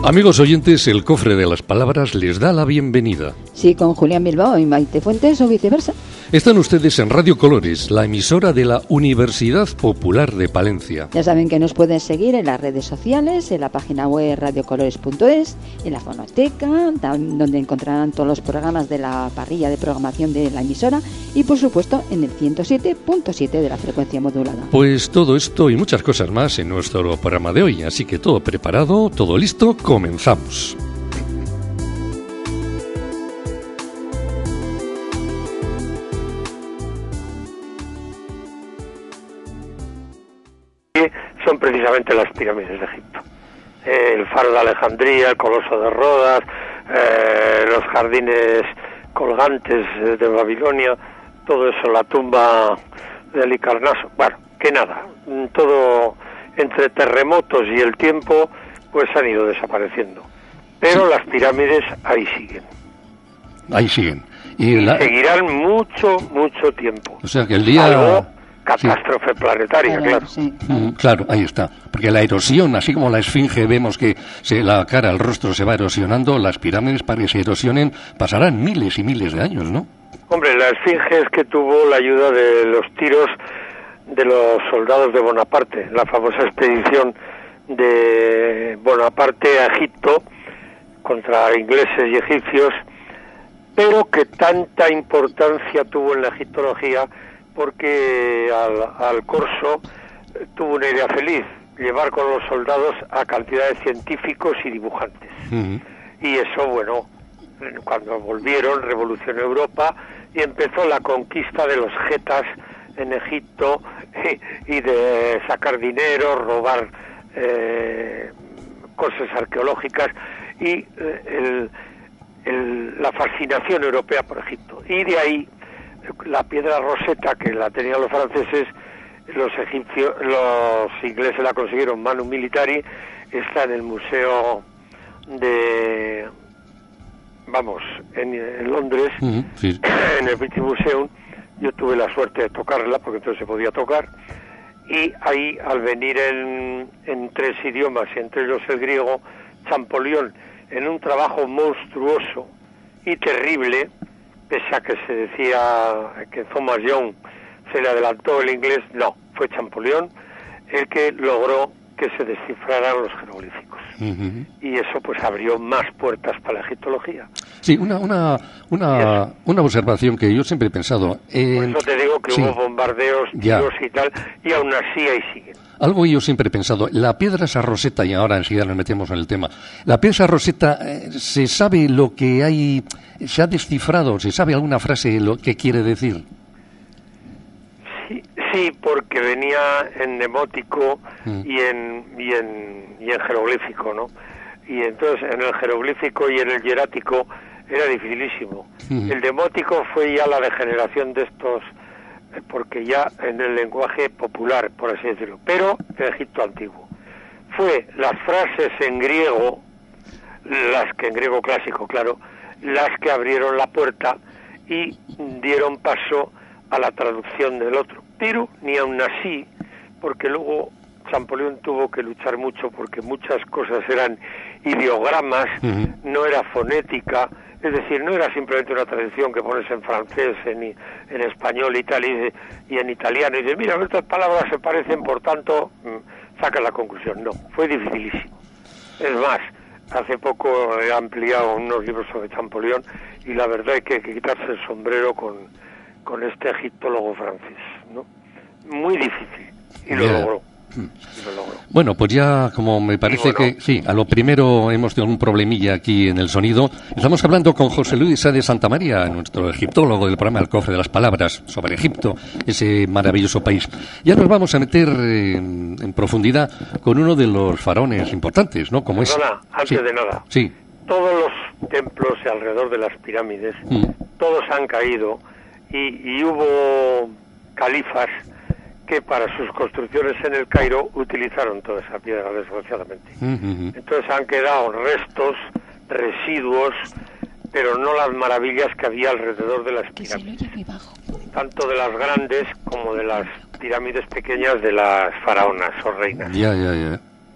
Amigos oyentes, el Cofre de las Palabras les da la bienvenida. Sí, con Julián Bilbao y Maite Fuentes o viceversa. Están ustedes en Radio Colores, la emisora de la Universidad Popular de Palencia. Ya saben que nos pueden seguir en las redes sociales, en la página web radiocolores.es, en la fonoteca, donde encontrarán todos los programas de la parrilla de programación de la emisora y, por supuesto, en el 107.7 de la frecuencia modulada. Pues todo esto y muchas cosas más en nuestro programa de hoy, así que todo preparado, todo listo, comenzamos. Son precisamente las pirámides de Egipto. El faro de Alejandría, el coloso de Rodas, los jardines colgantes de Babilonia, todo eso, la tumba de Halicarnaso. Bueno, que nada, todo entre terremotos y el tiempo, pues han ido desapareciendo. Pero las pirámides ahí siguen. Ahí siguen. Y seguirán mucho, mucho tiempo. O sea que el día... Algo catástrofe planetaria, claro. Sí. Claro, ahí está. Porque la erosión, así como la esfinge vemos que la cara, el rostro se va erosionando, las pirámides para que se erosionen pasarán miles y miles de años, ¿no? Hombre, la esfinge es que tuvo la ayuda de los tiros de los soldados de Bonaparte, la famosa expedición de Bonaparte a Egipto contra ingleses y egipcios, pero que tanta importancia tuvo en la egiptología porque al corso tuvo una idea feliz, llevar con los soldados a cantidad de científicos y dibujantes. Uh-huh. Y eso, bueno, cuando volvieron, revolucionó Europa y empezó la conquista de los getas en Egipto y de sacar dinero, robar cosas arqueológicas y la fascinación europea por Egipto. Y de ahí la piedra Rosetta, que la tenían los franceses, los ingleses la consiguieron manu militari, está en el museo en Londres, sí. En el British Museum. Yo tuve la suerte de tocarla, porque entonces se podía tocar, y ahí, al venir en 3 idiomas, y entre ellos el griego, Champollion, en un trabajo monstruoso y terrible, pese a que se decía que Thomas Young se le adelantó el inglés, no, fue Champollion el que logró que se descifraran los jeroglíficos. Uh-huh. Y eso pues abrió más puertas para la egiptología. Sí, una observación que yo siempre he pensado. Por eso te digo que hubo bombardeos, tiros y tal, y aún así ahí siguen. Algo que yo siempre he pensado, la piedra esa Rosetta, y ahora enseguida nos metemos en el tema, la piedra esa Rosetta, ¿se sabe lo que hay, se ha descifrado, se sabe alguna frase lo que quiere decir? Sí, porque venía en nemótico y en jeroglífico, ¿no? Y entonces en el jeroglífico y en el hierático era dificilísimo. El demótico fue ya la degeneración de estos, porque ya en el lenguaje popular, por así decirlo, pero de Egipto antiguo. Fue las frases en griego, las que en griego clásico, claro, las que abrieron la puerta y dieron paso a la traducción del otro. Pero ni aun así, porque luego Champollion tuvo que luchar mucho porque muchas cosas eran ideogramas, no era fonética, es decir, no era simplemente una traducción que pones en francés, en español y tal, y en italiano, y dices, mira, estas palabras se parecen, por tanto, saca la conclusión. No, fue dificilísimo. Es más, hace poco he ampliado unos libros sobre Champollion y la verdad es que hay que quitarse el sombrero con este egiptólogo francés, ¿no? Muy difícil, y lo logró. Bueno, pues ya como me parece que sí, a lo primero hemos tenido un problemilla aquí en el sonido. Estamos hablando con José Luis Sá de Santa María, nuestro egiptólogo del programa El Cofre de las Palabras, sobre Egipto, ese maravilloso país. Ya nos vamos a meter en profundidad con uno de los faraones importantes, ¿no? Como antes de nada. Sí. Todos los templos alrededor de las pirámides, todos han caído y hubo califas que para sus construcciones en el Cairo utilizaron toda esa piedra, desgraciadamente. Entonces han quedado restos, residuos, pero no las maravillas que había alrededor de las pirámides, tanto de las grandes como de las pirámides pequeñas de las faraonas o reinas.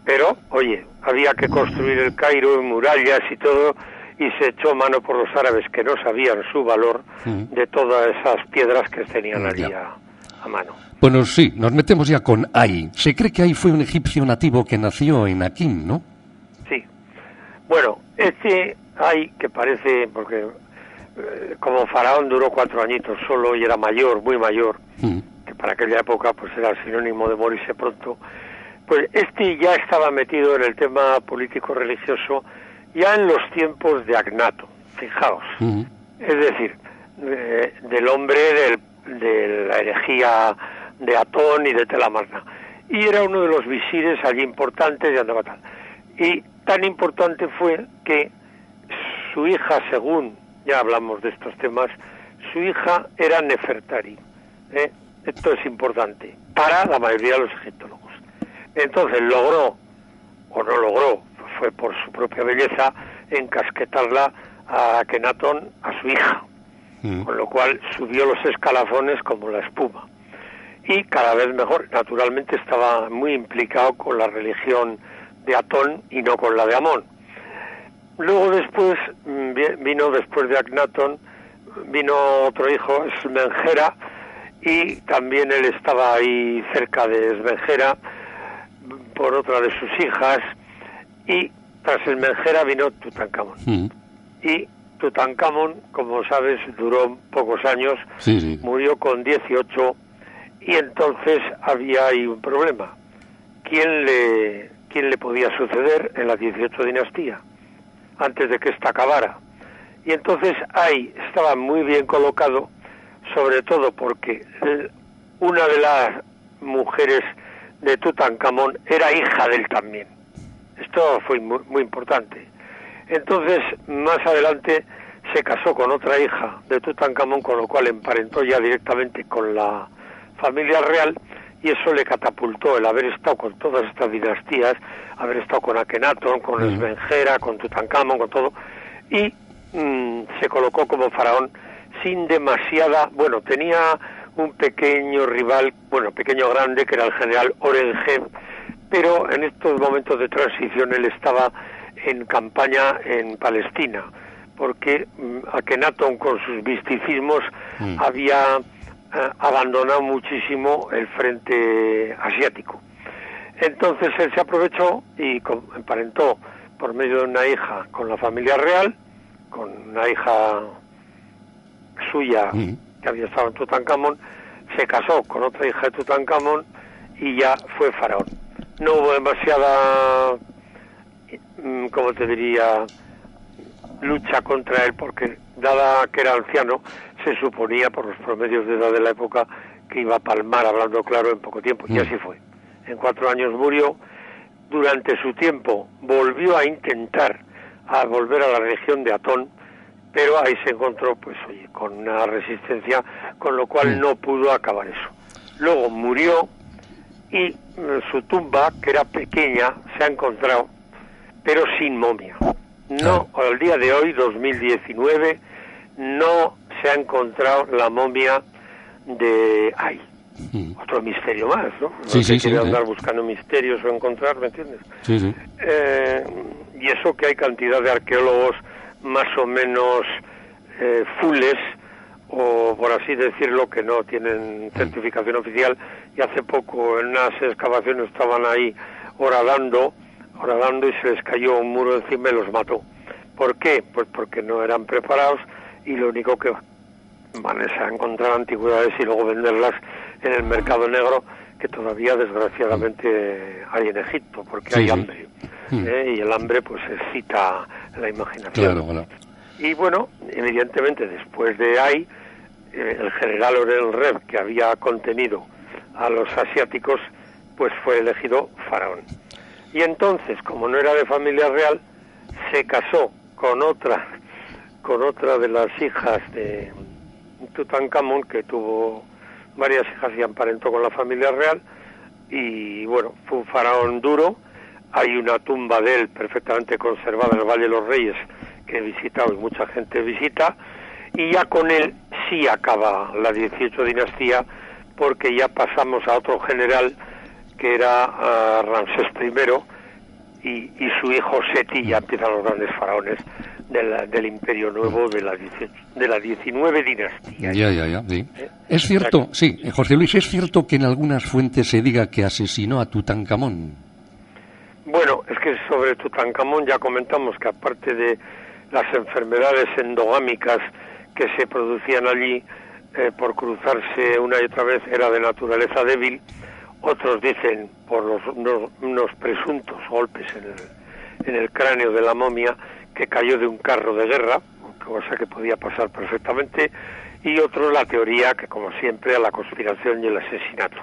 Pero, oye, había que construir el Cairo en murallas y todo, y se echó mano por los árabes que no sabían su valor de todas esas piedras que tenían allí a mano. Bueno, sí, nos metemos ya con Ay. Se cree que Ay fue un egipcio nativo que nació en Akim, ¿no? Sí. Bueno, este Ay, que parece, porque como faraón duró 4 añitos solo y era mayor, muy mayor, que para aquella época pues era sinónimo de morirse pronto, pues este ya estaba metido en el tema político-religioso ya en los tiempos de Akhenaton, fijaos. Es decir, del hombre de la herejía de Atón y de Telamarna. Y era uno de los visires allí importantes de Andabatal. Y tan importante fue que su hija, según ya hablamos de estos temas, su hija era Nefertari. Esto es importante para la mayoría de los egiptólogos. Entonces logró, o no logró, fue por su propia belleza, encasquetarla a Akhenaton, a su hija, con lo cual subió los escalafones como la espuma. Y cada vez mejor, naturalmente estaba muy implicado con la religión de Atón y no con la de Amón. Luego después, vino después de Akhenaton, vino otro hijo, Esmenjera, y también él estaba ahí cerca de Esmenjera, por otra de sus hijas, y tras Esmenjera vino Tutankamón. Y Tutankamón, como sabes, duró pocos años, murió con 18, y entonces había ahí un problema. ¿Quién le podía suceder en la 18 dinastía, antes de que esta acabara? Y entonces ahí estaba muy bien colocado, sobre todo porque una de las mujeres de Tutankamón era hija de él también. Esto fue muy, muy importante. Entonces, más adelante, se casó con otra hija de Tutankamón, con lo cual emparentó ya directamente con la familia real, y eso le catapultó el haber estado con todas estas dinastías, haber estado con Akhenaton, con Esmenjera, con Tutankamón, con todo, y se colocó como faraón sin demasiada... Bueno, tenía un pequeño rival, bueno, pequeño grande, que era el general Orengeb, pero en estos momentos de transición él estaba en campaña en Palestina, porque Akhenaton con sus misticismos había abandonado muchísimo el frente asiático. Entonces él se aprovechó y emparentó por medio de una hija con la familia real, con una hija suya que había estado en Tutankamón, se casó con otra hija de Tutankamón y ya fue faraón. No hubo demasiada, como te diría, lucha contra él, porque dada que era anciano, se suponía por los promedios de edad de la época que iba a palmar, hablando claro, en poco tiempo, y así fue. En 4 años murió. Durante su tiempo volvió a intentar volver a la región de Atón, pero ahí se encontró, pues oye, con una resistencia, con lo cual no pudo acabar eso. Luego murió y su tumba, que era pequeña, se ha encontrado, pero sin momia. No, al día de hoy, 2019, no se ha encontrado la momia de Ay. Otro misterio más, ¿no? No andar buscando misterios o encontrar, ¿me entiendes? Y eso que hay cantidad de arqueólogos más o menos fulles, o por así decirlo, que no tienen certificación oficial, y hace poco en unas excavaciones estaban ahí horadando y se les cayó un muro encima y los mató. ¿Por qué? Pues porque no eran preparados, y lo único que van es a encontrar antigüedades y luego venderlas en el mercado negro, que todavía desgraciadamente hay en Egipto, porque hay hambre, y el hambre pues excita la imaginación. Claro. Y bueno, evidentemente después de ahí, el general Orengeb, que había contenido a los asiáticos, pues fue elegido faraón. Y entonces, como no era de familia real, se casó con otra de las hijas de Tutankamón, que tuvo varias hijas y emparentó con la familia real, y bueno, fue un faraón duro. Hay una tumba de él perfectamente conservada en el Valle de los Reyes, que he visitado y mucha gente visita, y ya con él sí acaba la 18 dinastía, porque ya pasamos a otro general, que era Ramsés I, y su hijo Seti, ya empiezan los grandes faraones del Imperio Nuevo de la 19 dinastía. Ya, sí. Es cierto, sí, José Luis, ¿es cierto que en algunas fuentes se diga que asesinó a Tutankamón? Bueno, es que sobre Tutankamón ya comentamos que aparte de las enfermedades endogámicas que se producían allí por cruzarse una y otra vez, era de naturaleza débil. Otros dicen por unos presuntos golpes en el cráneo de la momia, que cayó de un carro de guerra, cosa que podía pasar perfectamente, y otro la teoría que, como siempre, a la conspiración y el asesinato.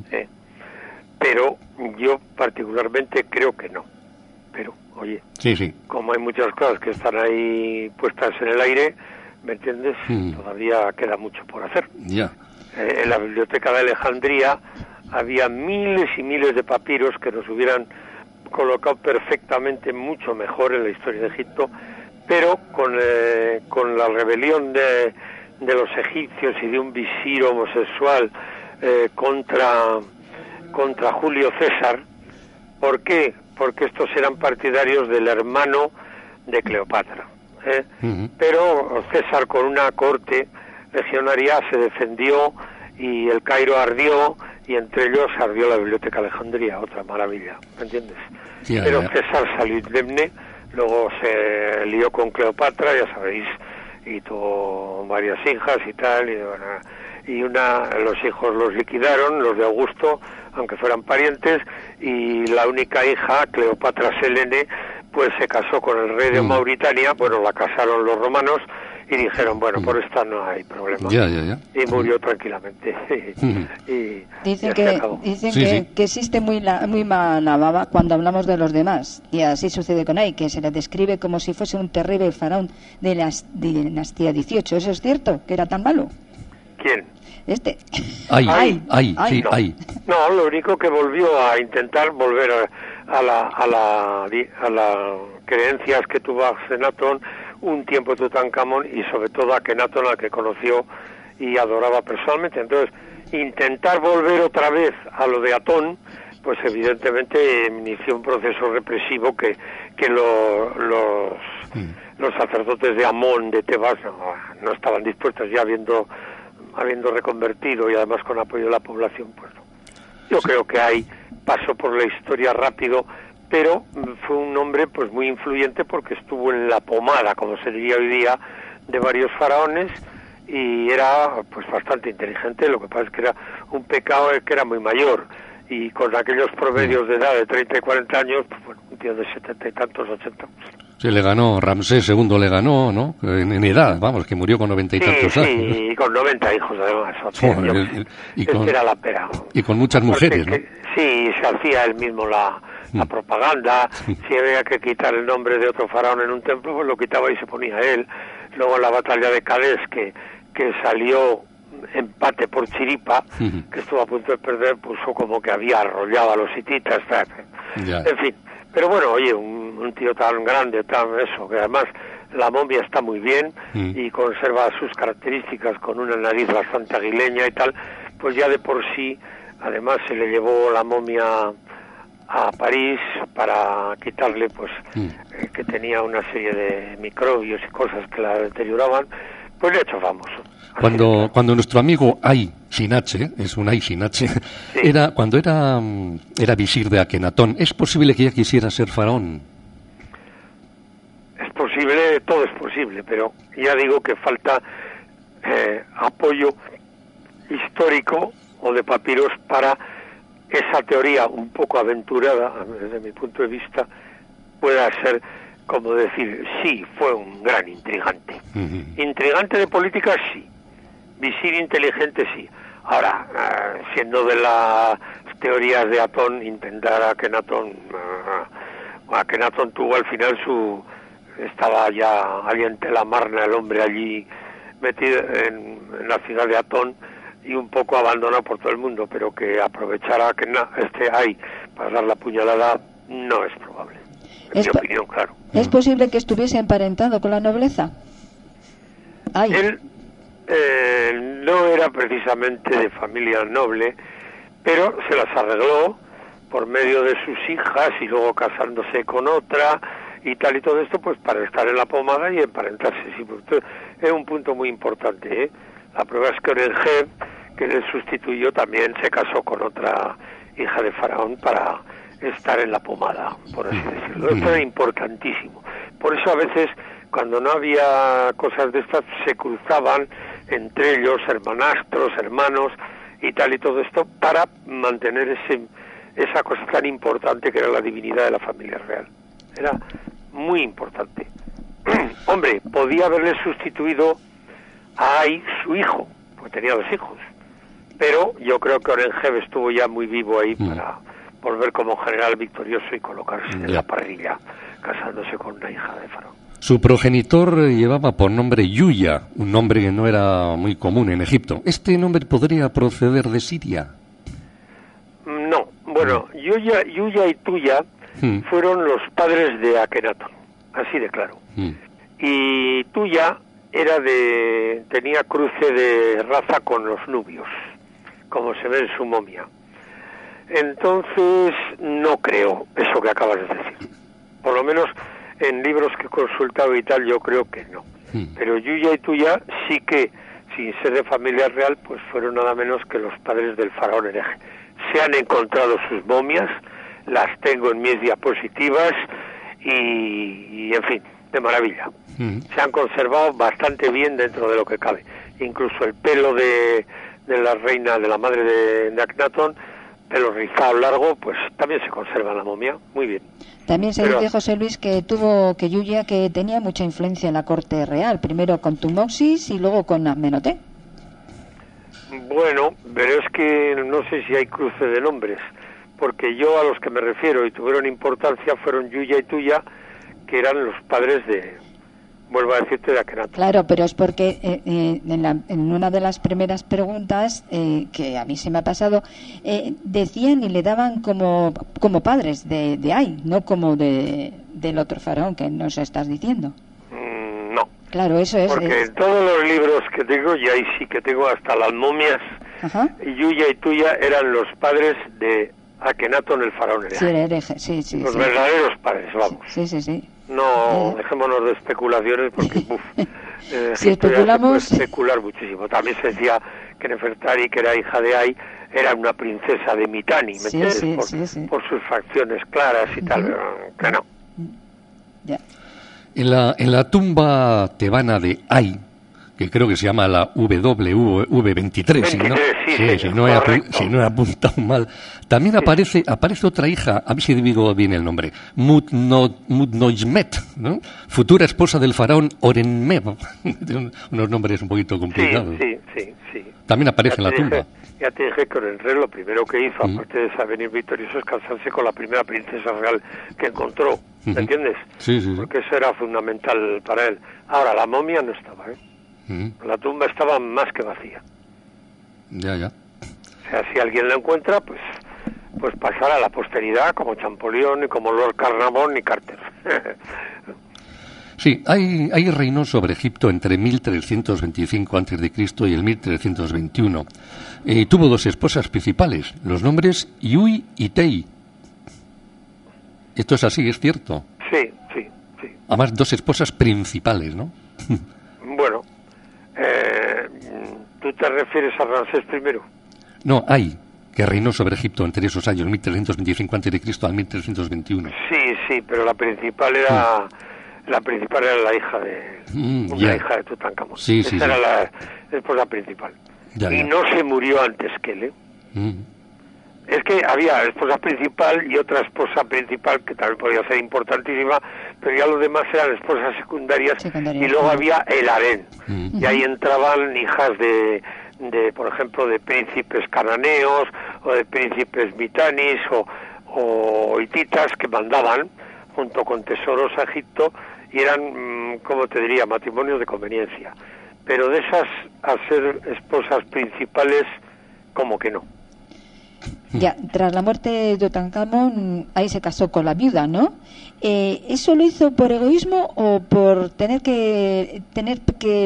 Pero yo particularmente creo que no. Pero, oye, sí. Como hay muchas cosas que están ahí puestas en el aire, ¿me entiendes? Todavía queda mucho por hacer. En la biblioteca de Alejandría había miles y miles de papiros que nos hubieran colocado perfectamente mucho mejor en la historia de Egipto, pero con la rebelión de los egipcios y de un visir homosexual contra Julio César. ¿Por qué? Porque estos eran partidarios del hermano de Cleopatra. Pero César, con una corte legionaria, se defendió y el Cairo ardió, y entre ellos ardió la biblioteca de Alejandría, otra maravilla, ¿me entiendes? Pero César salió indemne, luego se lió con Cleopatra, ya sabéis, y tuvo varias hijas y tal, y los hijos los liquidaron, los de Augusto, aunque fueran parientes, y la única hija, Cleopatra Selene, pues se casó con el rey de Mauritania. Bueno, la casaron los romanos y dijeron, bueno, por esta no hay problema. Y murió tranquilamente. Dicen que existe muy mala baba cuando hablamos de los demás, y así sucede con Ay, que se le describe como si fuese un terrible faraón de la dinastía 18. ¿Eso es cierto? ¿Que era tan malo? ¿Quién? Ay. No, lo único que volvió a intentar volver a las creencias que tuvo Akenatón un tiempo Tutankamón, y sobre todo a Akenatón, al que conoció y adoraba personalmente. Entonces, intentar volver otra vez a lo de Atón, pues evidentemente inició un proceso represivo que los sacerdotes de Amón, de Tebas, no estaban dispuestos, ya habiendo reconvertido y además con apoyo de la población. Pues yo creo que ahí pasó por la historia rápido, pero fue un hombre pues muy influyente, porque estuvo en la pomada, como se diría hoy día, de varios faraones, y era pues bastante inteligente. Lo que pasa es que era un pecado que era muy mayor, y con aquellos promedios de edad de 30 y 40 años, pues bueno, un tío de 70 y tantos, 80. Se le ganó, Ramsés II le ganó, ¿no? En edad, vamos, que murió con 90 y tantos años. Sí, y con 90 hijos además. Era la pera. Y con muchas mujeres, ¿no? Sí, se hacía él mismo la propaganda. Si había que quitar el nombre de otro faraón en un templo, pues lo quitaba y se ponía él. Luego en la batalla de Cadés, que salió empate por chiripa, que estuvo a punto de perder, puso como que había arrollado a los hititas. En fin. Pero bueno, oye, un tío tan grande, que además la momia está muy bien y conserva sus características, con una nariz bastante aguileña y tal, pues ya de por sí, además se le llevó la momia a París para quitarle, pues, que tenía una serie de microbios y cosas que la deterioraban, pues le ha hecho famoso. Cuando nuestro amigo Ay sin H, es un Ay sin H, sí, cuando era visir de Akenatón, ¿es posible que ya quisiera ser faraón? Es posible, todo es posible, pero ya digo que falta apoyo histórico o de papiros para esa teoría un poco aventurada, desde mi punto de vista, pueda ser como decir, sí, fue un gran intrigante. Intrigante de política, sí. Visir inteligente, sí. Ahora, siendo de las teorías de Atón, intentar a Akenatón tuvo al final estaba ya aliente la marna, el hombre allí metido en la ciudad de Atón y un poco abandonado por todo el mundo, pero que aprovechara ahí para dar la puñalada no es probable. En mi opinión, claro. ¿Es posible que estuviese emparentado con la nobleza? Él no era precisamente de familia noble, pero se las arregló por medio de sus hijas y luego casándose con otra y tal y todo esto, pues para estar en la pomada y emparentarse. Sí, pues, es un punto muy importante, ¿eh? La prueba es que Orenheb, que le sustituyó, también se casó con otra hija de Faraón para estar en la pomada, por así decirlo. Esto era importantísimo. Por eso a veces, cuando no había cosas de estas, se cruzaban entre ellos hermanastros, hermanos y tal y todo esto, para mantener esa cosa tan importante que era la divinidad de la familia real. Era muy importante. Hombre, podía haberle sustituido a Ai, su hijo, porque tenía 2 hijos, pero yo creo que Orenheb estuvo ya muy vivo ahí para volver como general victorioso y colocarse en la parrilla, casándose con una hija de Faraón. Su progenitor llevaba por nombre Yuya, un nombre que no era muy común en Egipto. ¿Este nombre podría proceder de Siria? No, bueno, Yuya y Tuya fueron los padres de Akenatón, así de claro. Y Tuya tenía cruce de raza con los nubios, como se ve en su momia. Entonces, no creo eso que acabas de decir. Por lo menos en libros que he consultado y tal, yo creo que no. Pero Yuya y Tuya sí que, sin ser de familia real, pues fueron nada menos que los padres del faraón hereje. Se han encontrado sus momias, las tengo en mis diapositivas y en fin, de maravilla. Se han conservado bastante bien dentro de lo que cabe. Incluso el pelo de la reina, de la madre de Akenatón, pelo rizado largo, pues también se conserva en la momia, muy bien. También se dice, José Luis, que Yuya que tenía mucha influencia en la corte real, primero con Tutmosis y luego con Amenhotep. Bueno, pero es que no sé si hay cruce de nombres, porque yo a los que me refiero y tuvieron importancia fueron Yuya y Tuya, que eran los padres vuelvo a decirte, de Akenatón. Claro, pero es porque en una de las primeras preguntas que a mí se me ha pasado, decían y le daban como padres de Ai, no como del otro faraón que nos estás diciendo. No. Claro, eso es. Porque en todos los libros que tengo, y ahí sí que tengo hasta las momias, Yuya y Tuya eran los padres de Akenatón, el faraón hereje. Sí, los verdaderos padres, vamos. Sí. No, dejémonos de especulaciones porque si especulamos se puede especular muchísimo. También se decía que Nefertari, que era hija de Ai, era una princesa de Mitanni, ¿me entiendes? Por sus facciones claras y tal, que no. Ya. En la tumba tebana de Ai, que creo que se llama la W23, si no he apuntado mal, también aparece otra hija, a ver si digo bien el nombre, Mutnoizmet, ¿no? Futura esposa del faraón Orenheb. Unos nombres un poquito complicados. Sí. También aparece en la tumba. Ya te dije que Orenheb lo primero que hizo, aparte de venir victorioso, es casarse con la primera princesa real que encontró, ¿me entiendes? Sí. Porque eso era fundamental para él. Ahora, la momia no estaba, ¿eh? La tumba estaba más que vacía. Ya. O sea, si alguien la encuentra, pues pasará a la posteridad como Champollion y como Lord Carnarvon y Carter. Sí, hay reinó sobre Egipto entre 1325 a.C. y el 1321. Tuvo 2 esposas principales, los nombres Yui y Tei. Esto es así, es cierto. Sí. Además, 2 esposas principales, ¿no? Bueno, ¿tú te refieres a Ramsés I? No, Ai, que reinó sobre Egipto entre esos años, 1325 a.C. al 1321. Sí, pero la principal era la hija de hija de Tutankamón. Esa era la esposa principal. Ya. No se murió antes que él, ¿eh? Es que había esposa principal y otra esposa principal que también podía ser importantísima, pero ya los demás eran esposas secundarias. Y luego había el harén, y ahí entraban hijas de por ejemplo, de príncipes cananeos o de príncipes mitanis o hititas que mandaban junto con tesoros a Egipto y eran, como te diría, matrimonios de conveniencia. Pero de esas a ser esposas principales, como que no. Ya, tras la muerte de Tutankamón, ahí se casó con la viuda, ¿no? ¿Eso lo hizo por egoísmo o por tener que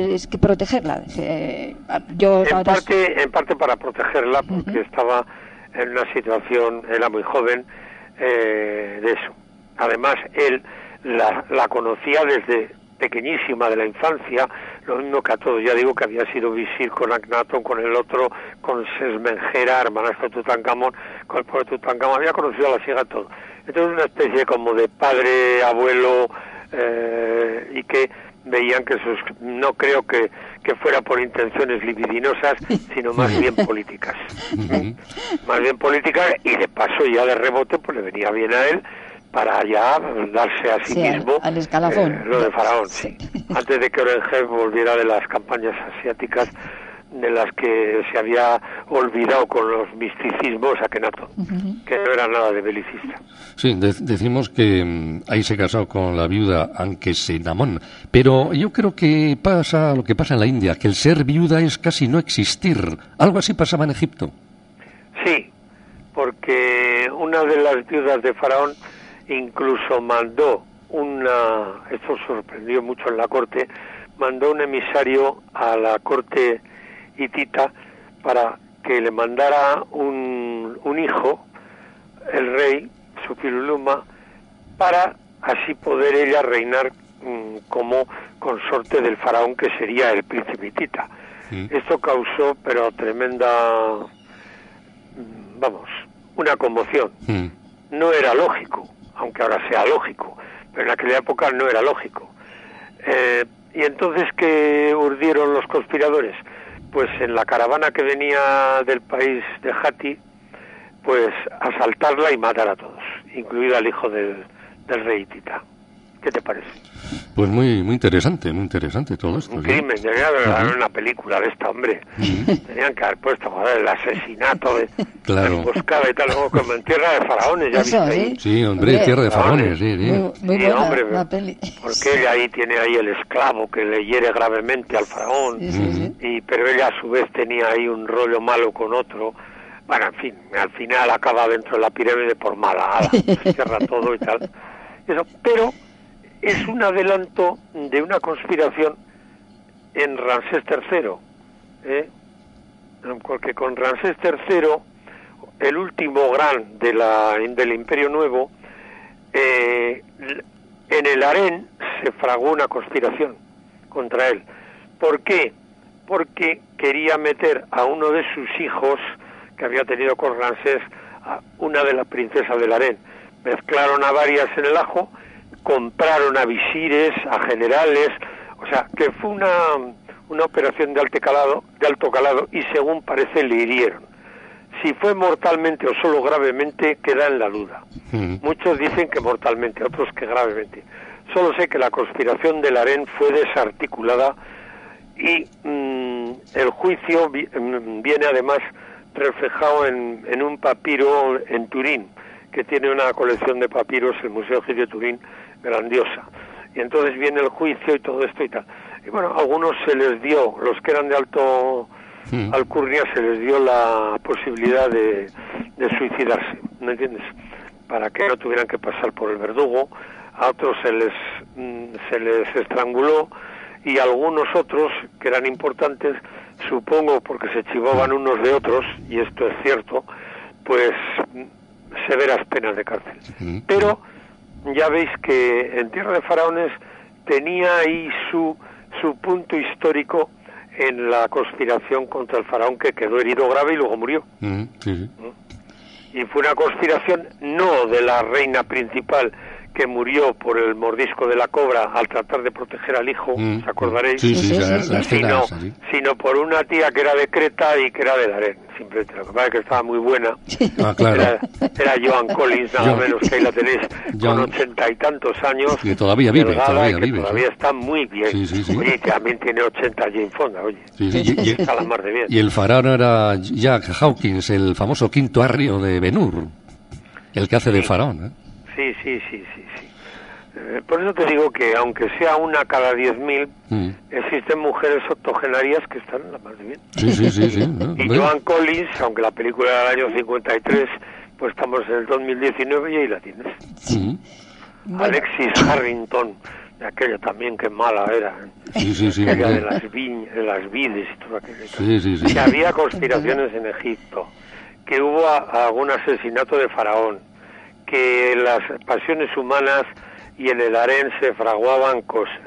protegerla? En parte para protegerla, porque estaba en una situación, era muy joven, de eso. Además, él la conocía desde pequeñísima, de la infancia, lo mismo que a todos. Ya digo que había sido visir con Akhenaton, con el otro, con Sesmenjera, hermanastro Tutankamón, con el pobre Tutankamón, había conocido a la ciega todo. Entonces una especie como de padre, abuelo, y que veían que no creo que fuera por intenciones libidinosas, sino más bien políticas. Más bien políticas, y de paso ya de rebote pues le venía bien a él para ya darse a sí mismo al escalafón. Lo de Faraón, sí. Antes de que Orengel volviera de las campañas asiáticas de las que se había olvidado con los misticismos Akhenaton, que no era nada de belicista. Sí, decimos que ahí se casó con la viuda Ankesenamón, pero yo creo que pasa lo que pasa en la India, que el ser viuda es casi no existir. Algo así pasaba en Egipto. Sí, porque una de las viudas de Faraón incluso mandó esto sorprendió mucho en la corte, mandó un emisario a la corte hitita para que le mandara un hijo, el rey Supiluluma, para así poder ella reinar como consorte del faraón, que sería el príncipe hitita. Esto causó pero tremenda, una conmoción. No era lógico, aunque ahora sea lógico, pero en aquella época no era lógico. Y entonces, ¿qué urdieron los conspiradores? Pues en la caravana que venía del país de Hatti, pues asaltarla y matar a todos, incluido al hijo del rey hitita. ¿Qué te parece? Pues muy interesante todo esto. Un crimen, debería haber una película de esta, hombre. Tenían que haber puesto, el asesinato de la emboscada y tal, como en Tierra de Faraones, ¿ya viste ahí? Sí, hombre, Tierra de Faraones, sí. Muy buena, hombre, la peli. Porque ella ahí tiene el esclavo que le hiere gravemente al faraón, pero ella a su vez tenía ahí un rollo malo con otro. Bueno, en fin, al final acaba dentro de la pirámide por mala, se cierra todo y tal. Eso, pero es un adelanto de una conspiración en Ramsés III, porque con Ramsés III, el último gran del Imperio Nuevo, en el harén se fraguó una conspiración contra él. ¿Por qué? Porque quería meter a uno de sus hijos que había tenido con Ramsés, a una de las princesas del harén. Mezclaron a varias en el ajo, compraron a visires, a generales, o sea, que fue una operación de alto calado, y según parece le hirieron. Si fue mortalmente o solo gravemente queda en la duda. Muchos dicen que mortalmente, otros que gravemente. Solo sé que la conspiración del harén fue desarticulada y el juicio viene además reflejado en un papiro en Turín, que tiene una colección de papiros, el Museo Egipcio de Turín, grandiosa. Y entonces viene el juicio y todo esto y tal. Y bueno, a algunos se les dio, los que eran de alto alcurnia, se les dio la posibilidad de suicidarse, ¿me entiendes? Para que no tuvieran que pasar por el verdugo. A otros se les estranguló, y algunos otros, que eran importantes, supongo porque se chivaban unos de otros, y esto es cierto, pues severas penas de cárcel. Pero ya veis que en Tierra de Faraones tenía ahí su punto histórico en la conspiración contra el faraón, que quedó herido grave y luego murió. Y fue una conspiración no de la reina principal, que murió por el mordisco de la cobra al tratar de proteger al hijo, ¿os acordaréis? Sino por una tía que era de Creta y que era del harén, simplemente. Lo que pasa es que estaba muy buena. Claro. Era Joan Collins, nada menos, que ahí la tenéis, con 80 y tantos años. Que todavía vive, todavía está muy bien. Oye, también tiene 80 Jane Fonda, oye. Está la mar de bien. Y el faraón era Jack Hawkins, el famoso quinto arrio de Ben-Hur, el que hace de faraón, Sí. Por eso te digo que, aunque sea una cada 10.000, existen mujeres octogenarias que están la más de bien. Sí. Y Joan Collins, aunque la película era del año 53, pues estamos en el 2019 y ahí la tienes. Alexis Harrington, de aquella también que mala era. Aquella de las vides y todo aquello. Que había conspiraciones en Egipto, que hubo algún asesinato de Faraón, que en las pasiones humanas y en el harén se fraguaban cosas.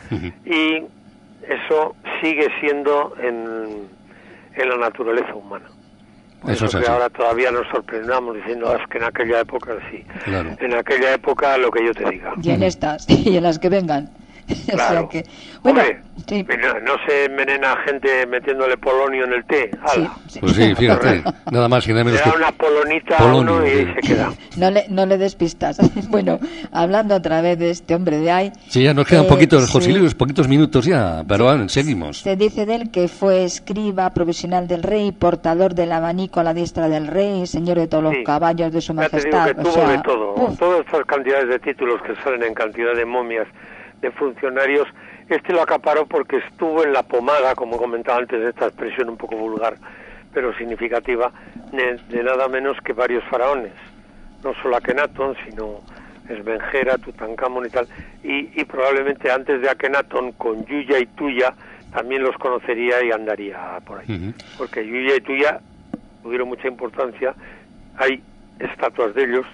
Y eso sigue siendo en la naturaleza humana. Eso es que ahora todavía nos sorprendamos diciendo es que en aquella época sí. Claro. En aquella época lo que yo te diga. Y en estas, y en las que vengan. Claro. O sea que, bueno, hombre, sí. No se envenena gente metiéndole polonio en el té. Sí. Pues sí, fíjate, nada más y nada menos. Le da una polonita a uno y ahí se queda. No le des pistas. Bueno, hablando otra vez de este hombre de ahí. Sí, ya nos quedan poquitos, José Luis, poquitos minutos ya, pero seguimos. Se dice de él que fue escriba provisional del rey, portador del abanico a la diestra del rey, señor de todos los caballos de su majestad. Ya te digo que tuvo de todo. Todas estas cantidades de títulos que salen en cantidad de momias de funcionarios, lo acaparó porque estuvo en la pomada, como comentaba antes, esta expresión un poco vulgar, pero significativa, de nada menos que varios faraones, no solo Akenatón, sino Esbenjera, Tutankamón y tal, y probablemente antes de Akenatón, con Yuya y Tuya, también los conocería y andaría por ahí, porque Yuya y Tuya tuvieron mucha importancia, hay estatuas de ellos,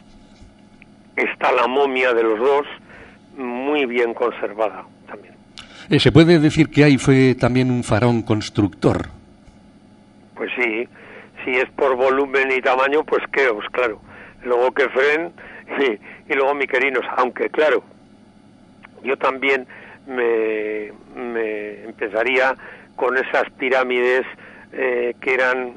está la momia de los dos, muy bien conservada también. ¿Se puede decir que ahí fue también un faraón constructor? Pues sí, si es por volumen y tamaño, pues Keops, claro. Luego Kefren y luego Miquerinos, aunque claro, yo también me empezaría con esas pirámides que eran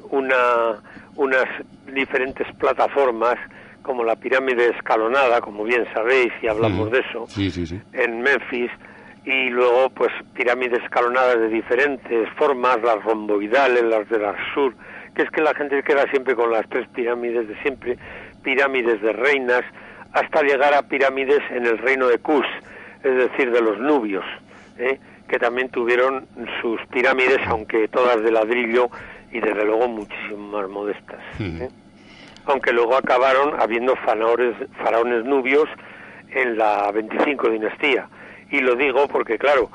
unas diferentes plataformas, como la pirámide escalonada, como bien sabéis, y hablamos de eso, en Memphis, y luego pues pirámides escalonadas de diferentes formas, las romboidales, las del Sur, que es que la gente queda siempre con las tres pirámides de siempre, pirámides de reinas, hasta llegar a pirámides en el reino de Kush, es decir, de los nubios, que también tuvieron sus pirámides, aunque todas de ladrillo y desde luego muchísimo más modestas. Aunque luego acabaron habiendo faraones nubios en la 25 dinastía. Y lo digo porque, claro,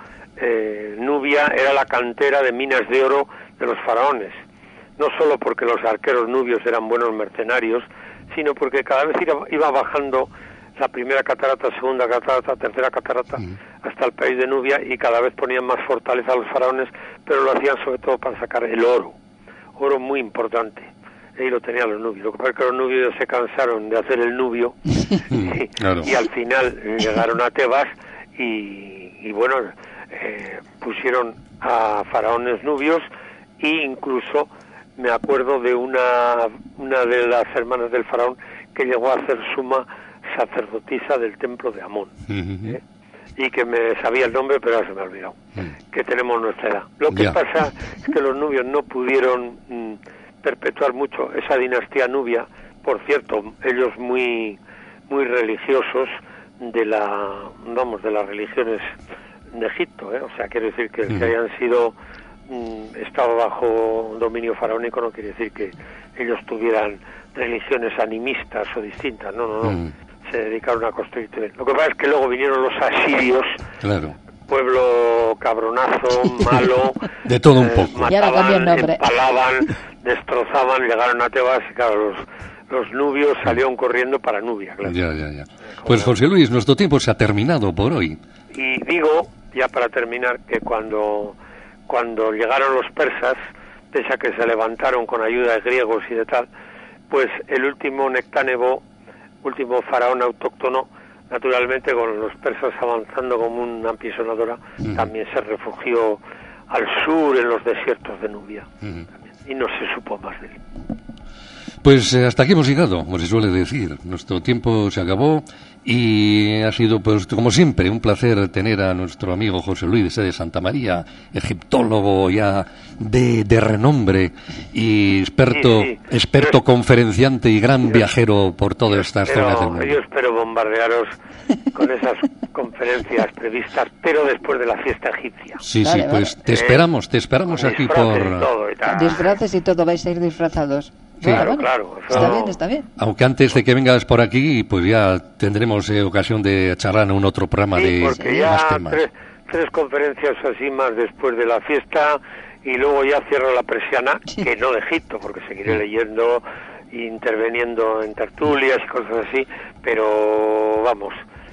Nubia era la cantera de minas de oro de los faraones. No solo porque los arqueros nubios eran buenos mercenarios, sino porque cada vez iba bajando la primera catarata, segunda catarata, tercera catarata, hasta el país de Nubia, y cada vez ponían más fortaleza a los faraones, pero lo hacían sobre todo para sacar el oro muy importante. Y lo tenían los nubios. Lo que pasa es que los nubios se cansaron de hacer el nubio y al final llegaron a Tebas y bueno, pusieron a faraones nubios, e incluso me acuerdo de una de las hermanas del faraón que llegó a ser suma sacerdotisa del templo de Amón, y que me sabía el nombre, pero ahora se me ha olvidado, que tenemos nuestra edad. Lo que pasa es que los nubios no pudieron perpetuar mucho esa dinastía nubia. Por cierto, ellos muy religiosos de las religiones de Egipto, o sea, quiere decir que hayan sido estado bajo dominio faraónico no quiere decir que ellos tuvieran religiones animistas o distintas, no. Se dedicaron a construir. Lo que pasa es que luego vinieron los asirios, pueblo cabronazo, malo, de todo un poco, mataban, empalaban, destrozaban, llegaron a Tebas y claro, los nubios salieron corriendo para Nubia, claro. Ya. Pues José Luis, nuestro tiempo se ha terminado por hoy. Y digo, ya para terminar, que cuando llegaron los persas, pese a que se levantaron con ayuda de griegos y de tal, pues el último Nectanebo, último faraón autóctono, naturalmente con los persas avanzando como una apisonadora, también se refugió al sur en los desiertos de Nubia, y no se supo más de él. Pues hasta aquí hemos llegado, como se suele decir. Nuestro tiempo se acabó y ha sido, pues como siempre, un placer tener a nuestro amigo José Luis de Santamaría, egiptólogo ya de renombre y experto conferenciante y gran viajero por todas estas zonas del mundo. Yo espero bombardearos con esas conferencias previstas, pero después de la fiesta egipcia. Sí, pues te esperamos aquí por... Disfraces y todo, vais a ir disfrazados. Sí. Claro. Está bien. Aunque antes de que vengas por aquí, pues ya tendremos ocasión de charlar en un otro programa porque ya más temas. Tres conferencias así más después de la fiesta y luego ya cierro la persiana, que no de Egipto, porque seguiré leyendo interviniendo en tertulias y cosas así, pero vamos,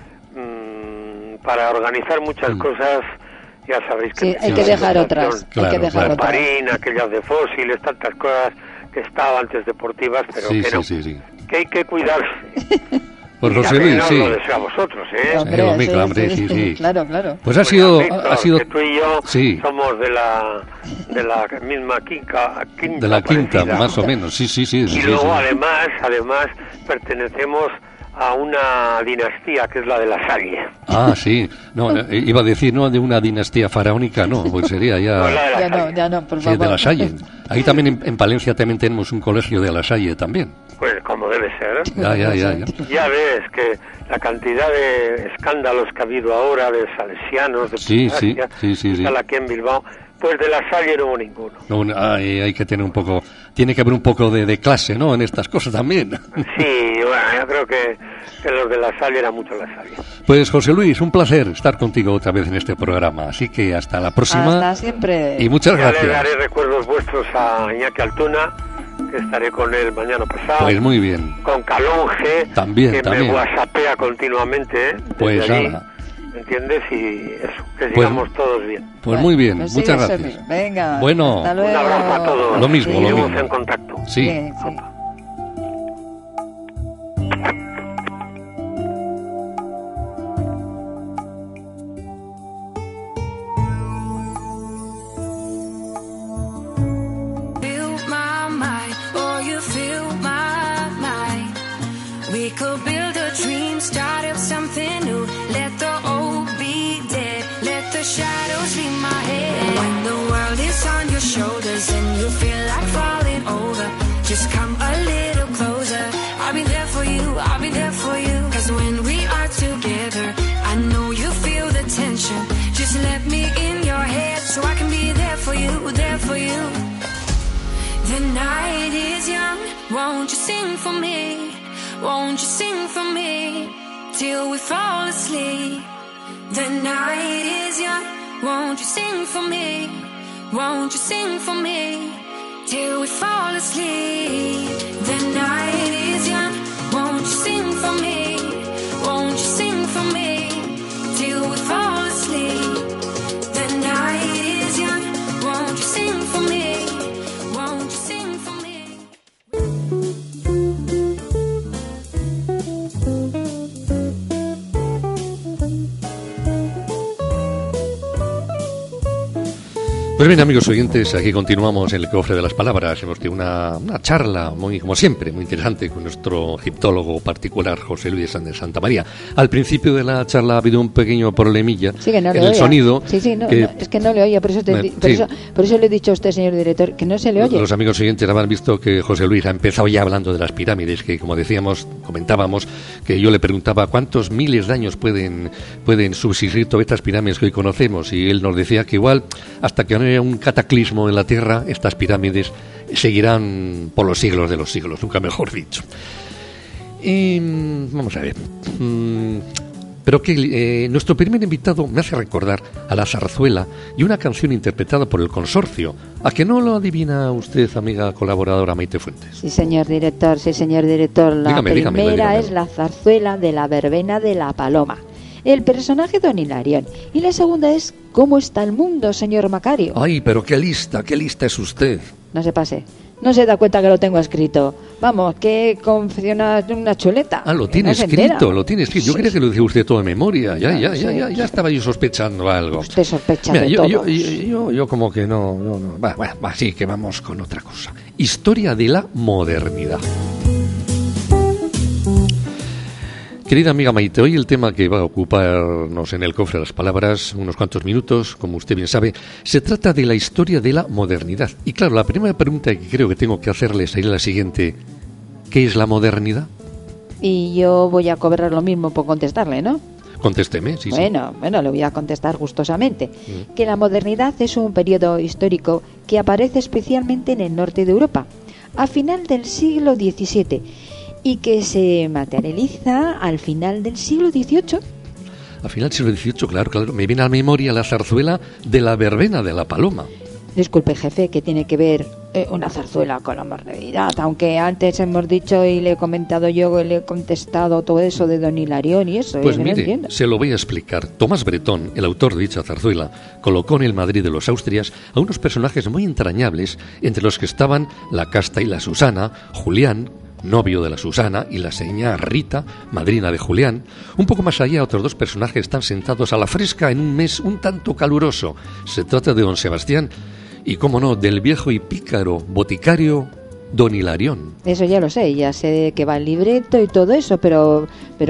para organizar muchas cosas ya sabéis que hay que dejar otras, claro, hay que dejar claro. otras. Marina, aquellas de fósiles, tantas cosas que estaban antes deportivas, pero que hay que cuidarse. Pues José Luis, sí. Lo deseo a vosotros, ¿eh? Hombre, sí. Claro. Pues ha sido que tú y yo somos de la misma quinta. De la quinta, más o menos, sí. Y luego, además, pertenecemos a una dinastía que es la de la Salle. Ah, sí. No, iba a decir, no de una dinastía faraónica, no, pues sería ya no, por favor. Sí, de la Salle. Ahí también en Palencia también tenemos un colegio de la Salle también. Pues como debe ser. Ya. Ya ves que la cantidad de escándalos que ha habido ahora de salesianos, de sí. aquí en Bilbao, pues de la Salle no hubo ninguno. No, hay que tener tiene que haber un poco de clase, ¿no? En estas cosas también. Sí, bueno, yo creo que los de la Salle era mucho la Salle. Pues José Luis, un placer estar contigo otra vez en este programa, así que hasta la próxima. Hasta siempre. Y muchas gracias. Le daré recuerdos vuestros a Iñaki Altuna, que estaré con él mañana pasado. Pues muy bien. Con Calonge, también. me whatsappea continuamente. Pues nada. ¿Entiendes? Y eso, que sigamos todos bien. Pues muy bien, pues muchas gracias. Venga, bueno, hasta luego. Un abrazo a todos. Lo mismo. Seguimos en contacto. Sí. Won't you sing for me? Won't you sing for me till we fall asleep? The night is young. Won't you sing for me? Won't you sing for me till we fall asleep? The night is young. Won't you sing for me? Won't you sing for me till we fall asleep? The night is young. Won't you sing for me? Won't you sing for me? Pues bien, amigos oyentes, aquí continuamos en el cofre de las palabras. Hemos tenido una charla muy, como siempre, muy interesante con nuestro egiptólogo particular, José Luis de Santa María. Al principio de la charla ha habido un pequeño problemilla en el sonido. Es que no le oía, por eso le he dicho a usted, señor director, que no se le oye. Los amigos oyentes habrán visto que José Luis ha empezado ya hablando de las pirámides, que como comentábamos, que yo le preguntaba cuántos miles de años pueden subsistir todas estas pirámides que hoy conocemos, y él nos decía que igual hasta que no haya un cataclismo en la Tierra, estas pirámides seguirán por los siglos de los siglos, nunca mejor dicho. Y vamos a ver. Pero que nuestro primer invitado me hace recordar a la zarzuela y una canción interpretada por el Consorcio. ¿A que no lo adivina usted, amiga colaboradora Maite Fuentes? Sí, señor director. La primera es la zarzuela de la verbena de la Paloma, el personaje Don Hilarión. Y la segunda es ¿Cómo está el mundo, señor Macario? Ay, pero qué lista es usted. No se pase. No se da cuenta que lo tengo escrito. Vamos, que confecciona una chuleta. Ah, lo tiene escrito. Yo creía que lo decía usted todo de memoria. Ya estaba yo sospechando algo. Usted sospecha de todo. Yo como que no. Va, sí, que vamos con otra cosa. Historia de la modernidad. Querida amiga Maite, hoy el tema que va a ocuparnos en el cofre de las palabras unos cuantos minutos, como usted bien sabe, se trata de la historia de la modernidad. Y claro, la primera pregunta que creo que tengo que hacerle sería la siguiente: ¿qué es la modernidad? Y yo voy a cobrar lo mismo por contestarle, ¿no? Contésteme, sí. Bueno, le voy a contestar gustosamente. Que la modernidad es un periodo histórico que aparece especialmente en el norte de Europa, a final del siglo XVII, y que se materializa al final del siglo XVIII. Al final del siglo XVIII, claro. Me viene a la memoria la zarzuela de la verbena de la Paloma. Disculpe, jefe, ¿qué tiene que ver una zarzuela con amor de vida, aunque antes hemos dicho y le he comentado yo, y le he contestado todo eso de Don Hilarión y eso. Pues mire, se lo voy a explicar. Tomás Bretón, el autor de dicha zarzuela, colocó en el Madrid de los Austrias a unos personajes muy entrañables, entre los que estaban la Casta y la Susana, Julián, novio de la Susana, y la señá Rita, madrina de Julián. Un poco más allá, otros dos personajes están sentados a la fresca en un mes un tanto caluroso. Se trata de don Sebastián y, cómo no, del viejo y pícaro boticario Don Hilarión. Eso ya lo sé, ya sé que va el libreto y todo eso, pero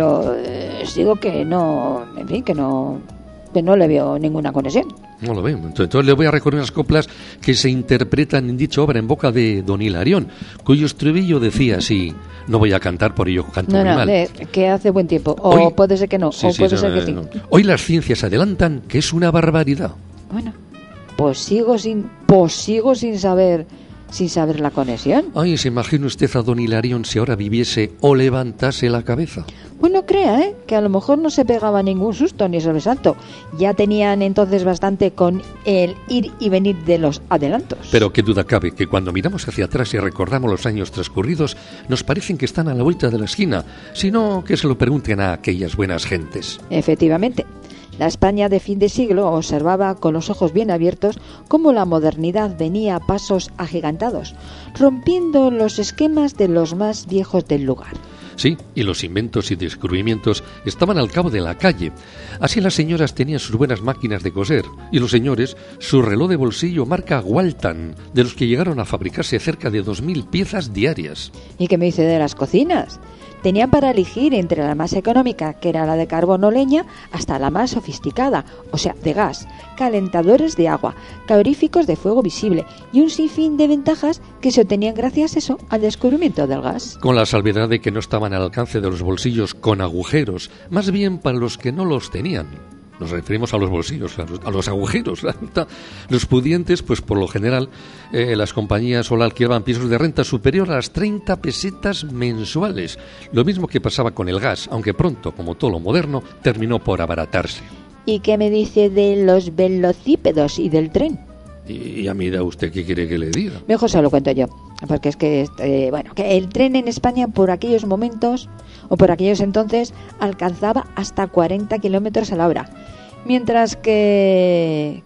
os digo que no, en fin, que no le veo ninguna conexión. No lo veo. Entonces le voy a recordar unas coplas que se interpretan en dicha obra en boca de Don Hilarión, cuyo estribillo decía así: no voy a cantar, por ello canto muy mal. Que hace buen tiempo, o hoy, puede ser que no, sí, o puede ser que sí. No. Hoy las ciencias adelantan que es una barbaridad. Bueno, pues sigo sin saber la conexión. Ay, ¿se imagina usted a Don Hilarión si ahora viviese o levantase la cabeza? Bueno, crea, que a lo mejor no se pegaba ningún susto ni sobresalto. Ya tenían entonces bastante con el ir y venir de los adelantos. Pero qué duda cabe que cuando miramos hacia atrás y recordamos los años transcurridos, nos parecen que están a la vuelta de la esquina, sino que se lo pregunten a aquellas buenas gentes. Efectivamente. La España de fin de siglo observaba con los ojos bien abiertos cómo la modernidad venía a pasos agigantados, rompiendo los esquemas de los más viejos del lugar. Sí, y los inventos y descubrimientos estaban al cabo de la calle. Así las señoras tenían sus buenas máquinas de coser y los señores su reloj de bolsillo marca Walton, de los que llegaron a fabricarse cerca de 2.000 piezas diarias. ¿Y qué me dice de las cocinas? Tenían para elegir entre la más económica, que era la de carbón o leña, hasta la más sofisticada, o sea, de gas, calentadores de agua, caloríficos de fuego visible y un sinfín de ventajas que se obtenían gracias al descubrimiento del gas. Con la salvedad de que no estaban al alcance de los bolsillos con agujeros, más bien para los que no los tenían. Nos referimos a los bolsillos, a los agujeros. Los pudientes, pues por lo general, las compañías solo alquilaban pisos de renta superior a las 30 pesetas mensuales. Lo mismo que pasaba con el gas, aunque pronto, como todo lo moderno, terminó por abaratarse. ¿Y qué me dice de los velocípedos y del tren? ¿Y a mí da usted qué quiere que le diga? Mejor se lo cuento yo, porque es que, que el tren en España por aquellos momentos, o por aquellos entonces, alcanzaba hasta 40 kilómetros a la hora. Mientras que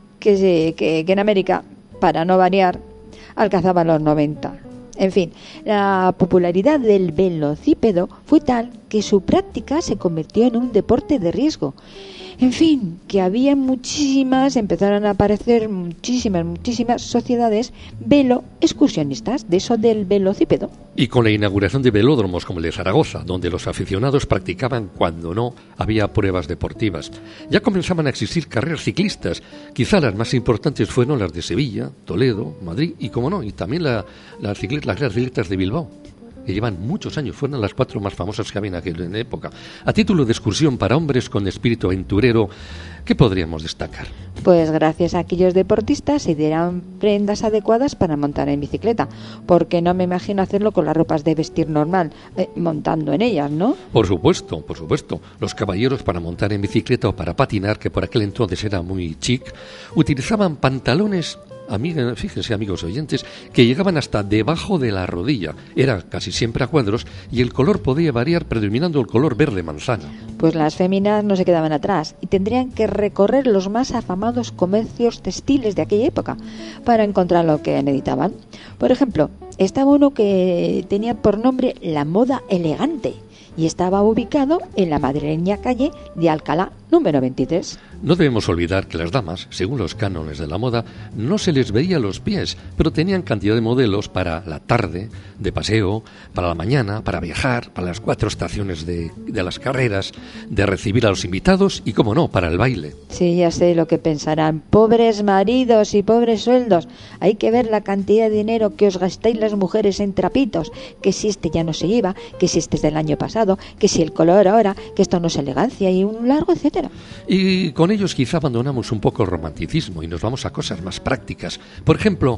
en América, para no variar, alcanzaba los 90. En fin, la popularidad del velocípedo fue tal que su práctica se convirtió en un deporte de riesgo. En fin, que había empezaron a aparecer muchísimas sociedades excursionistas, de eso del velocípedo. Y con la inauguración de velódromos como el de Zaragoza, donde los aficionados practicaban cuando no había pruebas deportivas. Ya comenzaban a existir carreras ciclistas. Quizá las más importantes fueron las de Sevilla, Toledo, Madrid y, como no, y también las carreras ciclistas de Bilbao, que llevan muchos años, fueron las 4 más famosas que había en aquella época. A título de excursión para hombres con espíritu aventurero, ¿qué podríamos destacar? Pues gracias a aquellos deportistas se dieran prendas adecuadas para montar en bicicleta, porque no me imagino hacerlo con las ropas de vestir normal, montando en ellas, ¿no? Por supuesto. Los caballeros, para montar en bicicleta o para patinar, que por aquel entonces era muy chic, utilizaban pantalones, fíjense, amigos oyentes, que llegaban hasta debajo de la rodilla. Era casi siempre a cuadros y el color podía variar, predominando el color verde manzana. Pues las féminas no se quedaban atrás y tendrían que recorrer los más afamados comercios textiles de aquella época para encontrar lo que necesitaban. Por ejemplo, estaba uno que tenía por nombre La Moda Elegante y estaba ubicado en la madrileña calle de Alcalá, número 23. No debemos olvidar que las damas, según los cánones de la moda, no se les veía los pies, pero tenían cantidad de modelos para la tarde, de paseo, para la mañana, para viajar, para las 4 estaciones de las carreras, de recibir a los invitados y, como no, para el baile. Sí, ya sé lo que pensarán. Pobres maridos y pobres sueldos. Hay que ver la cantidad de dinero que os gastáis las mujeres en trapitos, que si este ya no se lleva, que si este es del año pasado, que si el color ahora, que esto no es elegancia y un largo etcétera. Y con ellos quizá abandonamos un poco el romanticismo y nos vamos a cosas más prácticas. Por ejemplo,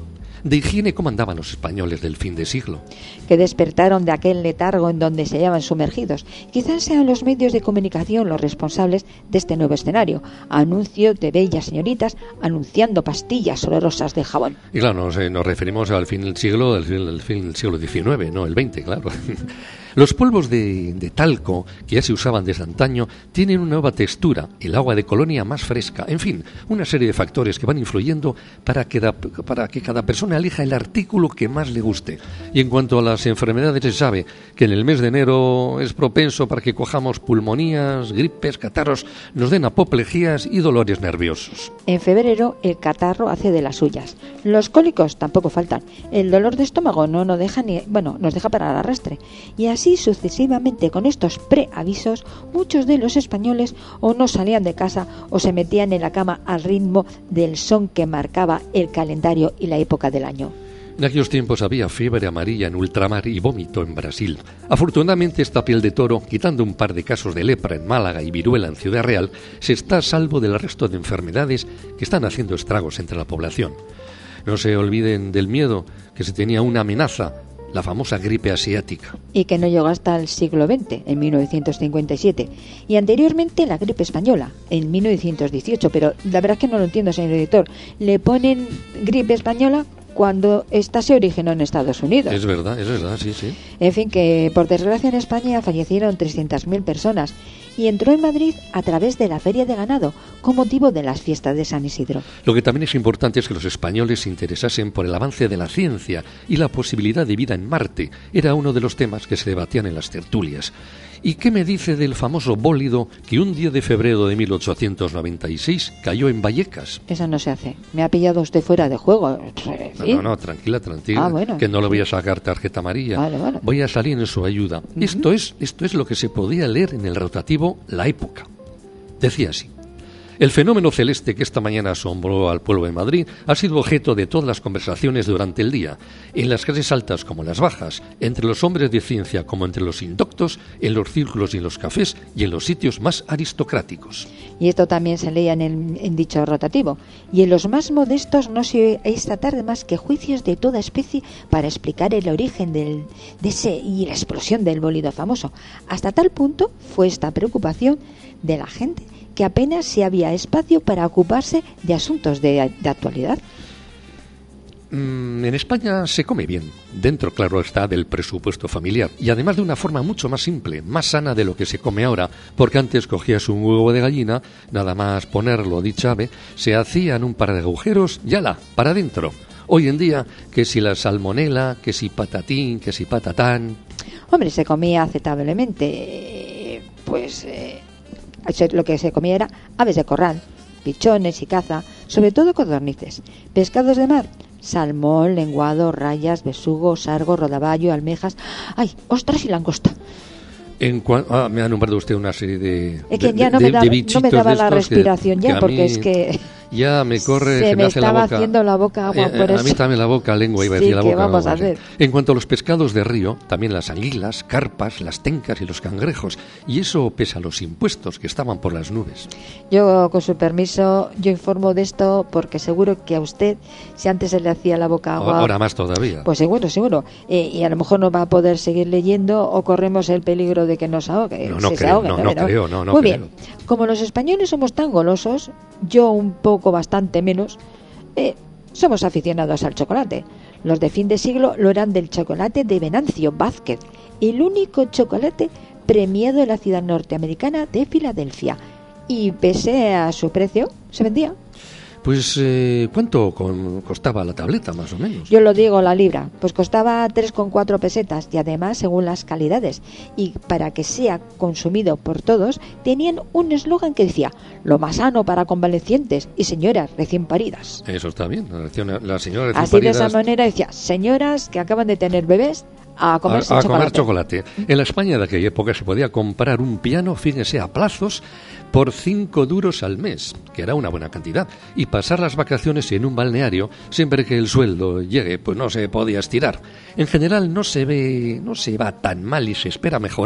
de higiene cómo andaban los españoles del fin de siglo. Que despertaron de aquel letargo en donde se hallaban sumergidos. Quizás sean los medios de comunicación los responsables de este nuevo escenario. Anuncios de bellas señoritas anunciando pastillas olorosas de jabón. Y claro, nos referimos al fin del siglo, el fin del siglo XIX, no el XX, claro. Los polvos de talco, que ya se usaban desde antaño, tienen una nueva textura, el agua de colonia más fresca, en fin, una serie de factores que van influyendo para que cada persona elija el artículo que más le guste. Y en cuanto a las enfermedades, se sabe que en el mes de enero es propenso para que cojamos pulmonías, gripes, catarros, nos den apoplejías y dolores nerviosos. En febrero el catarro hace de las suyas. Los cólicos tampoco faltan. El dolor de estómago no nos deja nos deja para el arrastre. Y así sucesivamente, con estos preavisos, muchos de los españoles o no salían de casa o se metían en la cama al ritmo del son que marcaba el calendario y la época del año. En aquellos tiempos había fiebre amarilla en ultramar y vómito en Brasil. Afortunadamente, esta piel de toro, quitando un par de casos de lepra en Málaga y viruela en Ciudad Real, se está a salvo del resto de enfermedades que están haciendo estragos entre la población. No se olviden del miedo, que se tenía una amenaza, la famosa gripe asiática. Y que no llegó hasta el siglo XX, en 1957. Y anteriormente la gripe española, en 1918. Pero la verdad es que no lo entiendo, señor editor. Le ponen gripe española cuando esta se originó en Estados Unidos. Es verdad, sí, sí. En fin, que por desgracia en España fallecieron 300.000 personas y entró en Madrid a través de la Feria de Ganado con motivo de las fiestas de San Isidro. Lo que también es importante es que los españoles se interesasen por el avance de la ciencia y la posibilidad de vida en Marte. Era uno de los temas que se debatían en las tertulias. ¿Y qué me dice del famoso bólido que un 10 de febrero de 1896 cayó en Vallecas? Eso no se hace. Me ha pillado usted fuera de juego. ¿Sí? No, tranquila. Bueno. Que no le voy a sacar tarjeta amarilla. Vale. Voy a salir en su ayuda. Esto es lo que se podía leer en el rotativo La Época. Decía así: el fenómeno celeste que esta mañana asombró al pueblo de Madrid ha sido objeto de todas las conversaciones durante el día, en las clases altas como en las bajas, entre los hombres de ciencia como entre los indoctos, en los círculos y en los cafés y en los sitios más aristocráticos. Y esto también se leía en dicho rotativo. Y en los más modestos no se oís tratar de más que juicios de toda especie para explicar el origen de ese y la explosión del bólido famoso. Hasta tal punto fue esta preocupación de la gente que apenas si había espacio para ocuparse de asuntos de actualidad. En España se come bien, dentro, claro está, del presupuesto familiar, y además de una forma mucho más simple, más sana de lo que se come ahora, porque antes cogías un huevo de gallina, nada más ponerlo, dicha ave, se hacían un par de agujeros y ¡ala!, para adentro. Hoy en día, que si la salmonela, que si patatín, que si patatán... Hombre, se comía aceptablemente, lo que se comía era aves de corral, pichones y caza, sobre todo codornices. Pescados de mar, salmón, lenguado, rayas, besugo, sargo, rodaballo, almejas, ostras y langosta. Me ha nombrado usted una serie de es que ya no me daba la respiración ya, porque es que ya me corre, se me hace estaba la boca, haciendo la boca agua por eso. A mí también la boca, lengua, iba a decir la boca. Vamos a hacer. En cuanto a los pescados de río, también las anguilas, carpas, las tencas y los cangrejos, y eso pese a los impuestos que estaban por las nubes. Yo, con su permiso, yo informo de esto porque seguro que a usted, si antes se le hacía la boca agua... Ahora más todavía. Pues seguro. Y a lo mejor no va a poder seguir leyendo o corremos el peligro de que nos ahogue. No creo. Muy bien. Como los españoles somos tan golosos, yo un poco, bastante menos, somos aficionados al chocolate. Los de fin de siglo lo eran del chocolate de Venancio Vázquez, el único chocolate premiado en la ciudad norteamericana de Filadelfia. Y pese a su precio, se vendía. Pues, ¿cuánto costaba la tableta, más o menos? Yo lo digo, la libra. Pues costaba 3,4 pesetas y además según las calidades. Y para que sea consumido por todos, tenían un eslogan que decía: lo más sano para convalecientes y señoras recién paridas. Eso está bien, las señoras recién así paridas. De esa manera decía: señoras que acaban de tener bebés, a comer chocolate. En la España de aquella época se podía comprar un piano, fíjense, a plazos, por 5 duros al mes, que era una buena cantidad, y pasar las vacaciones en un balneario, siempre que el sueldo llegue, pues no se podía estirar. En general no se va tan mal y se espera mejorar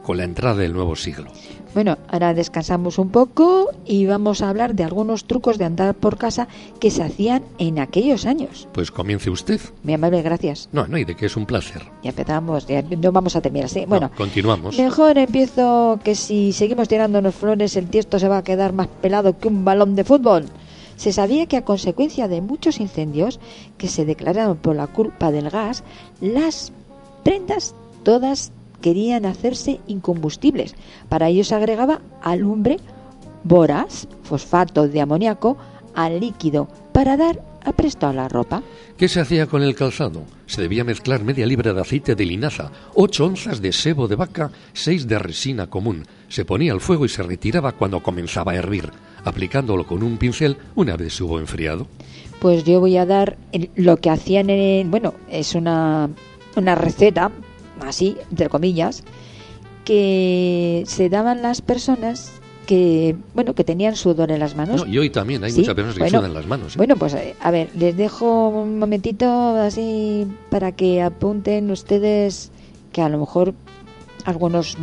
con la entrada del nuevo siglo. Bueno, ahora descansamos un poco y vamos a hablar de algunos trucos de andar por casa que se hacían en aquellos años. Pues comience usted. Muy amable, gracias. No hay de qué, es un placer. Ya empezamos, ya no vamos a terminar así. Bueno, continuamos. Mejor empiezo, que si seguimos tirándonos flores el tiesto se va a quedar más pelado que un balón de fútbol. Se sabía que a consecuencia de muchos incendios que se declararon por la culpa del gas, las prendas todas querían hacerse incombustibles. Para ello se agregaba alumbre, boras, fosfato de amoníaco al líquido para dar apresto a la ropa. ¿Qué se hacía con el calzado? Se debía mezclar media libra de aceite de linaza, 8 onzas de sebo de vaca, 6 de resina común. Se ponía al fuego y se retiraba cuando comenzaba a hervir, aplicándolo con un pincel una vez hubo enfriado. Pues yo voy a dar lo que hacían es una receta, así, entre comillas, que se daban las personas que tenían sudor en las manos. No, y hoy también hay muchas personas que sudan las manos. Bueno, pues a ver, les dejo un momentito así para que apunten ustedes que a lo mejor algunas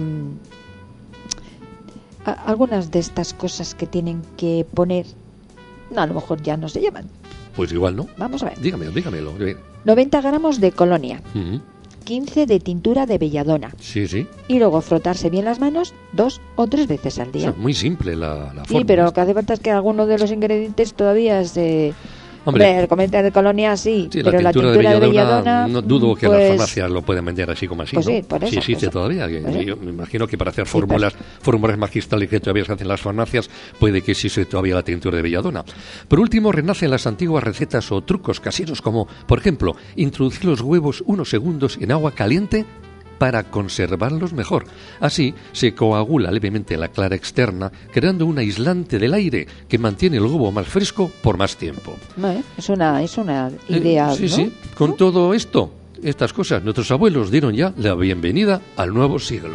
de estas cosas que tienen que poner, a lo mejor ya no se llevan. Pues igual no. Vamos a ver. Dígamelo. 90 gramos de colonia. Uh-huh. 15 de tintura de belladona. Sí. Y luego frotarse bien las manos 2 o 3 veces al día. O sea, muy simple la forma. Sí, pero lo que hace falta es que alguno de los ingredientes todavía se... Hombre, el cometa de colonia sí, pero la tintura de belladona no dudo que las farmacias lo pueden vender así como así, pues ¿no? Sí, por eso, sí existe todavía. Yo me imagino que para hacer fórmulas magistrales que todavía se hacen en las farmacias, puede que existe todavía la tintura de belladona. Por último, renacen las antiguas recetas o trucos caseros como, por ejemplo, introducir los huevos unos segundos en agua caliente para conservarlos mejor. Así se coagula levemente la clara externa, creando un aislante del aire que mantiene el huevo más fresco por más tiempo. Es una idea, sí, ¿no? Sí. Con todo esto, estas cosas, nuestros abuelos dieron ya la bienvenida al nuevo siglo.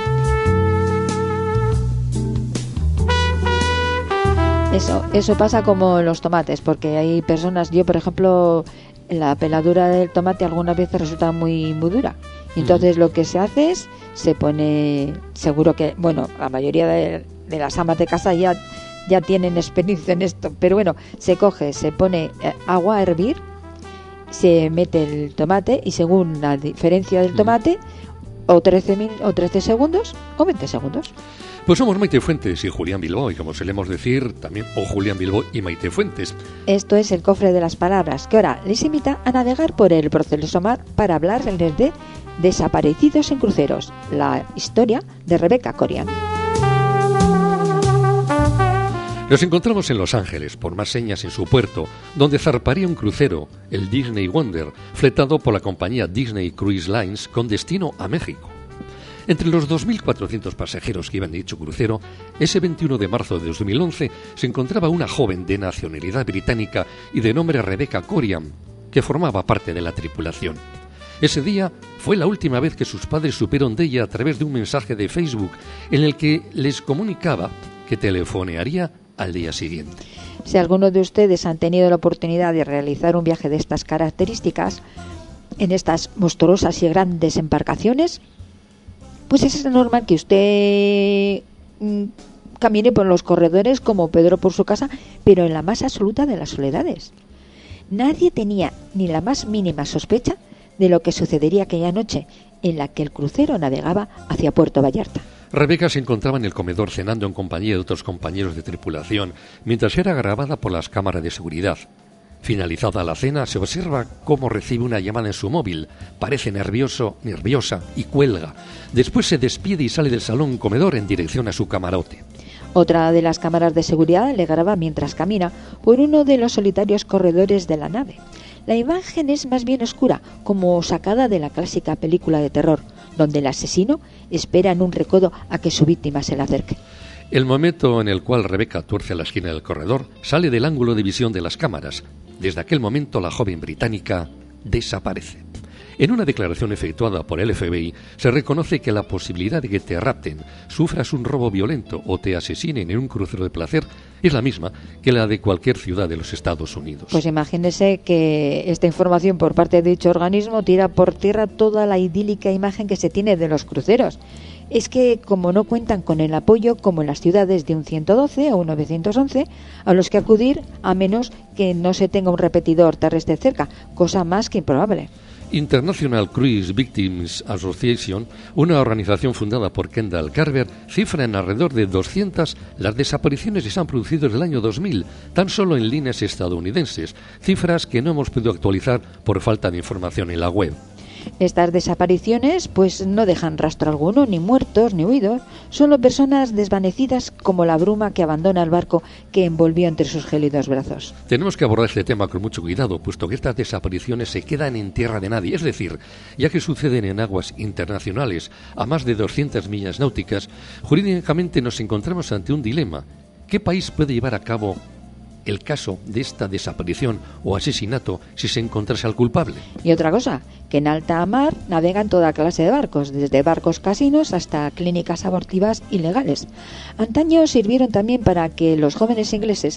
Eso pasa como los tomates, porque hay personas, yo por ejemplo, la peladura del tomate algunas veces resulta muy dura. Entonces lo que se hace es, se pone, seguro que, la mayoría de las amas de casa ya tienen experiencia en esto, pero se pone agua a hervir, se mete el tomate y según la diferencia del tomate, o 13 segundos o 20 segundos. Pues somos Maite Fuentes y Julián Bilbao, y como solemos decir, también o Julián Bilbao y Maite Fuentes. Esto es el Cofre de las Palabras, que ahora les invita a navegar por el proceso mar para hablarles de Desaparecidos en cruceros, la historia de Rebecca Corian. Nos encontramos en Los Ángeles, por más señas en su puerto, donde zarparía un crucero, el Disney Wonder, fletado por la compañía Disney Cruise Lines con destino a México. Entre los 2.400 pasajeros que iban de dicho crucero, ese 21 de marzo de 2011 se encontraba una joven de nacionalidad británica y de nombre Rebecca Corian, que formaba parte de la tripulación. Ese día fue la última vez que sus padres supieron de ella a través de un mensaje de Facebook en el que les comunicaba que telefonearía al día siguiente. Si alguno de ustedes han tenido la oportunidad de realizar un viaje de estas características en estas monstruosas y grandes embarcaciones, pues es normal que usted camine por los corredores como Pedro por su casa, pero en la más absoluta de las soledades. Nadie tenía ni la más mínima sospecha de lo que sucedería aquella noche en la que el crucero navegaba hacia Puerto Vallarta. Rebeca se encontraba en el comedor cenando en compañía de otros compañeros de tripulación, mientras era grabada por las cámaras de seguridad. Finalizada la cena, se observa cómo recibe una llamada en su móvil. Parece nerviosa y cuelga. Después se despide y sale del salón comedor en dirección a su camarote. Otra de las cámaras de seguridad le graba mientras camina por uno de los solitarios corredores de la nave. La imagen es más bien oscura, como sacada de la clásica película de terror, donde el asesino espera en un recodo a que su víctima se le acerque. El momento en el cual Rebeca tuerce la esquina del corredor sale del ángulo de visión de las cámaras. Desde aquel momento la joven británica desaparece. En una declaración efectuada por el FBI se reconoce que la posibilidad de que te rapten, sufras un robo violento o te asesinen en un crucero de placer es la misma que la de cualquier ciudad de los Estados Unidos. Pues imagínese que esta información por parte de dicho organismo tira por tierra toda la idílica imagen que se tiene de los cruceros, es que como no cuentan con el apoyo como en las ciudades de un 112 o un 911 a los que acudir, a menos que no se tenga un repetidor terrestre cerca, cosa más que improbable. International Cruise Victims Association, una organización fundada por Kendall Carver, cifra en alrededor de 200 las desapariciones que se han producido desde el año 2000, tan solo en líneas estadounidenses, cifras que no hemos podido actualizar por falta de información en la web. Estas desapariciones pues no dejan rastro alguno, ni muertos ni huidos, solo personas desvanecidas como la bruma que abandona el barco que envolvió entre sus gélidos brazos. Tenemos que abordar este tema con mucho cuidado, puesto que estas desapariciones se quedan en tierra de nadie, es decir, ya que suceden en aguas internacionales a más de 200 millas náuticas, jurídicamente nos encontramos ante un dilema. ¿Qué país puede llevar a cabo el caso de esta desaparición o asesinato si se encontrase al culpable? Y otra cosa, que en alta mar navegan toda clase de barcos, desde barcos casinos hasta clínicas abortivas ilegales. Antaño sirvieron también para que los jóvenes ingleses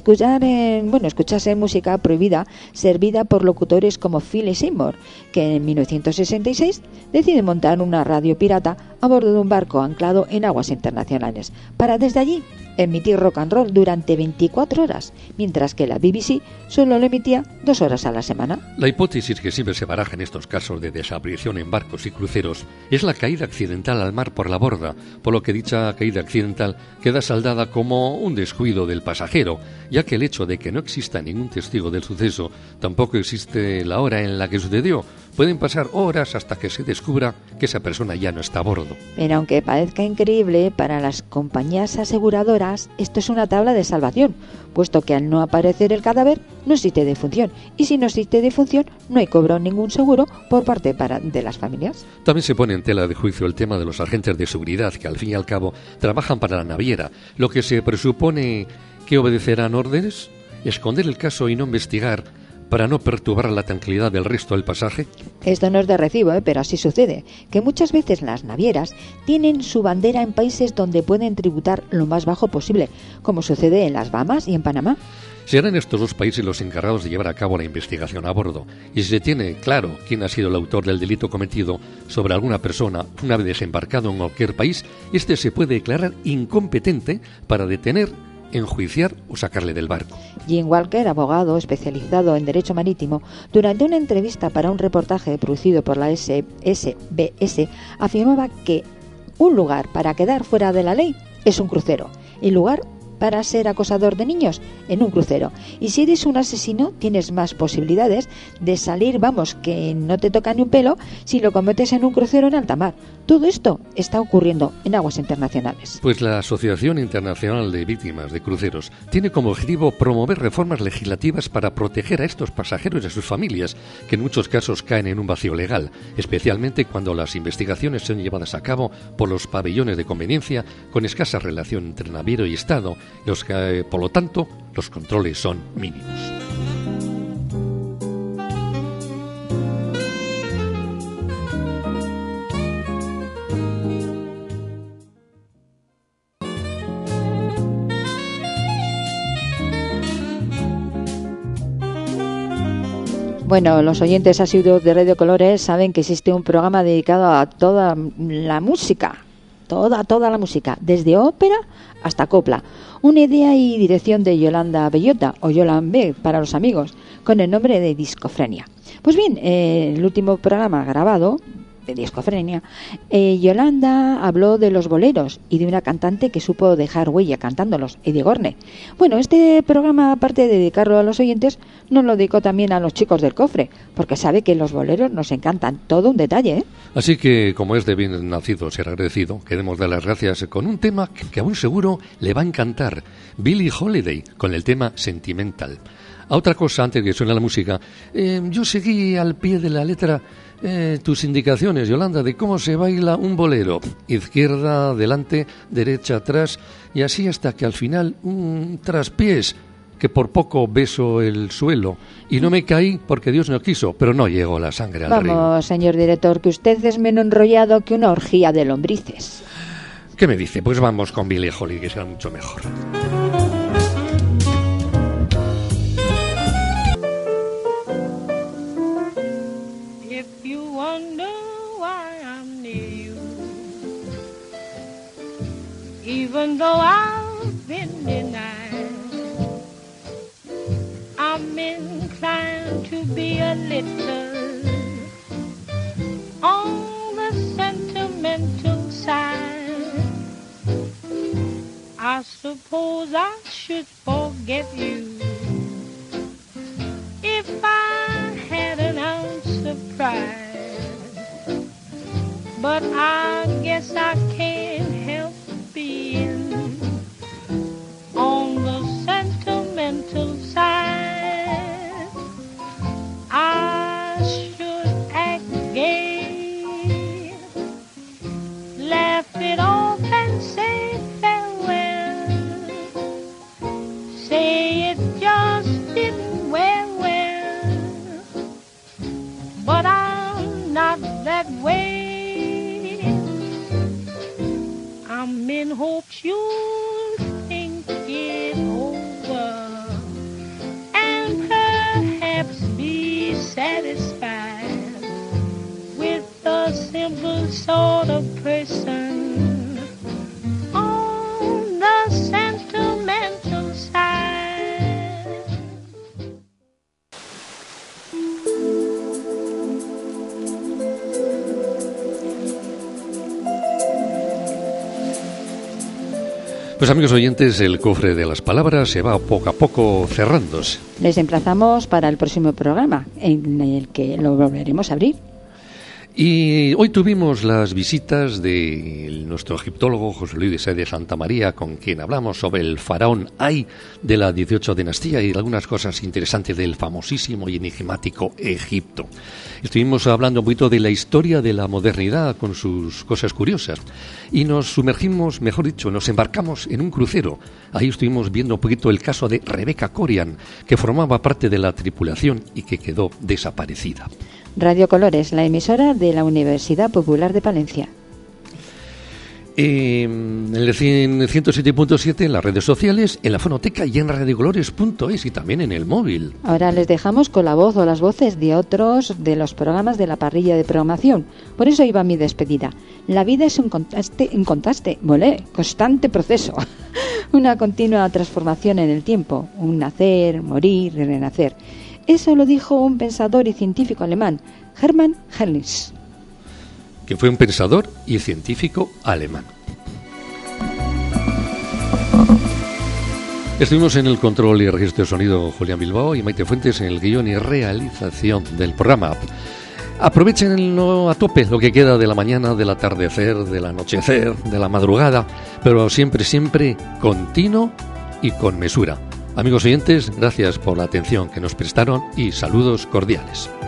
escuchasen música prohibida servida por locutores como Philip Seymour, que en 1966 decide montar una radio pirata a bordo de un barco anclado en aguas internacionales, para desde allí emitir rock and roll durante 24 horas, mientras que la BBC solo lo emitía 2 horas a la semana. La hipótesis que siempre se baraja en estos casos de desaparición en barcos y cruceros es la caída accidental al mar por la borda, por lo que dicha caída accidental queda saldada como un descuido del pasajero, ya que el hecho de que no exista ningún testigo del suceso, tampoco existe la hora en la que sucedió. Pueden pasar horas hasta que se descubra que esa persona ya no está a bordo. Pero aunque parezca increíble, para las compañías aseguradoras esto es una tabla de salvación, puesto que al no aparecer el cadáver no existe defunción, y si no existe defunción no hay cobro ningún seguro por parte de las familias. También se pone en tela de juicio el tema de los agentes de seguridad que al fin y al cabo trabajan para la naviera, lo que se presupone que obedecerán órdenes, esconder el caso y no investigar para no perturbar la tranquilidad del resto del pasaje. Esto no es de recibo, pero así sucede, que muchas veces las navieras tienen su bandera en países donde pueden tributar lo más bajo posible, como sucede en las Bahamas y en Panamá. Serán estos dos países los encargados de llevar a cabo la investigación a bordo, y si se tiene claro quién ha sido el autor del delito cometido sobre alguna persona una vez desembarcado en cualquier país, este se puede declarar incompetente para detener, enjuiciar o sacarle del barco. Jim Walker, abogado especializado en derecho marítimo, durante una entrevista para un reportaje producido por la SBS, afirmaba que un lugar para quedar fuera de la ley es un crucero, y lugar para ser acosador de niños en un crucero. Y si eres un asesino, tienes más posibilidades de salir, que no te toca ni un pelo, si lo cometes en un crucero en alta mar. Todo esto está ocurriendo en aguas internacionales. Pues la Asociación Internacional de Víctimas de Cruceros tiene como objetivo promover reformas legislativas para proteger a estos pasajeros y a sus familias, que en muchos casos caen en un vacío legal, especialmente cuando las investigaciones son llevadas a cabo por los pabellones de conveniencia con escasa relación entre naviero y Estado, los que, por lo tanto, los controles son mínimos. Bueno, los oyentes asiduos de Radio Colores saben que existe un programa dedicado a toda la música, toda la música, desde ópera hasta copla. Una idea y dirección de Yolanda Bellota, o Yolambe para los amigos, con el nombre de Discofrenia. Pues bien, el último programa grabado de Discofrenia, Yolanda habló de los boleros y de una cantante que supo dejar huella cantándolos, Eddie Gorne. Bueno, este programa, aparte de dedicarlo a los oyentes, nos lo dedicó también a los chicos del cofre, porque sabe que los boleros nos encantan, todo un detalle, ¿eh? Así que, como es de bien nacido ser agradecido, queremos dar las gracias con un tema que aún seguro le va a encantar, Billie Holiday, con el tema Sentimental. A otra cosa, antes de que suene la música, yo seguí al pie de la letra tus indicaciones, Yolanda, de cómo se baila un bolero. Izquierda, adelante, derecha, atrás, y así hasta que al final un traspiés, que por poco beso el suelo. Y no me caí porque Dios no quiso, pero no llegó la sangre al río. Vamos, señor director, que usted es menos enrollado que una orgía de lombrices. ¿Qué me dice? Pues vamos con Billie Holiday, que será mucho mejor. a little on the sentimental side. I suppose I should forget you if I had an ounce of pride, but I guess I can't help being on the sentimental side. I should act gay, laugh it off and say farewell, say it just didn't wear well, but I'm not that way. I'm in hopes you'll think it over and perhaps be satisfied with the simple sort of person on the sentimental side. Pues amigos oyentes, el cofre de las palabras se va poco a poco cerrándose. Les emplazamos para el próximo programa, en el que lo volveremos a abrir. Y hoy tuvimos las visitas de nuestro egiptólogo José Luis de Santa María, con quien hablamos sobre el faraón Ay de la 18 dinastía y algunas cosas interesantes del famosísimo y enigmático Egipto. Estuvimos hablando un poquito de la historia de la modernidad con sus cosas curiosas y nos sumergimos, mejor dicho, nos embarcamos en un crucero. Ahí estuvimos viendo un poquito el caso de Rebecca Corian, que formaba parte de la tripulación y que quedó desaparecida. Radio Colores, la emisora de la Universidad Popular de Palencia. En el 107.7 en las redes sociales, en la fonoteca y en radiocolores.es y también en el móvil. Ahora les dejamos con la voz o las voces de otros de los programas de la parrilla de programación. Por eso iba mi despedida. La vida es un constante proceso. Una continua transformación en el tiempo. Un nacer, morir y renacer. Eso lo dijo un pensador y científico alemán, Hermann Herlitz, que fue un pensador y científico alemán. Estuvimos en el control y registro de sonido Julián Bilbao y Maite Fuentes en el guión y realización del programa. Aprovechenlo a tope lo que queda de la mañana, del atardecer, del anochecer, de la madrugada, pero siempre, siempre continuo y con mesura. Amigos oyentes, gracias por la atención que nos prestaron y saludos cordiales.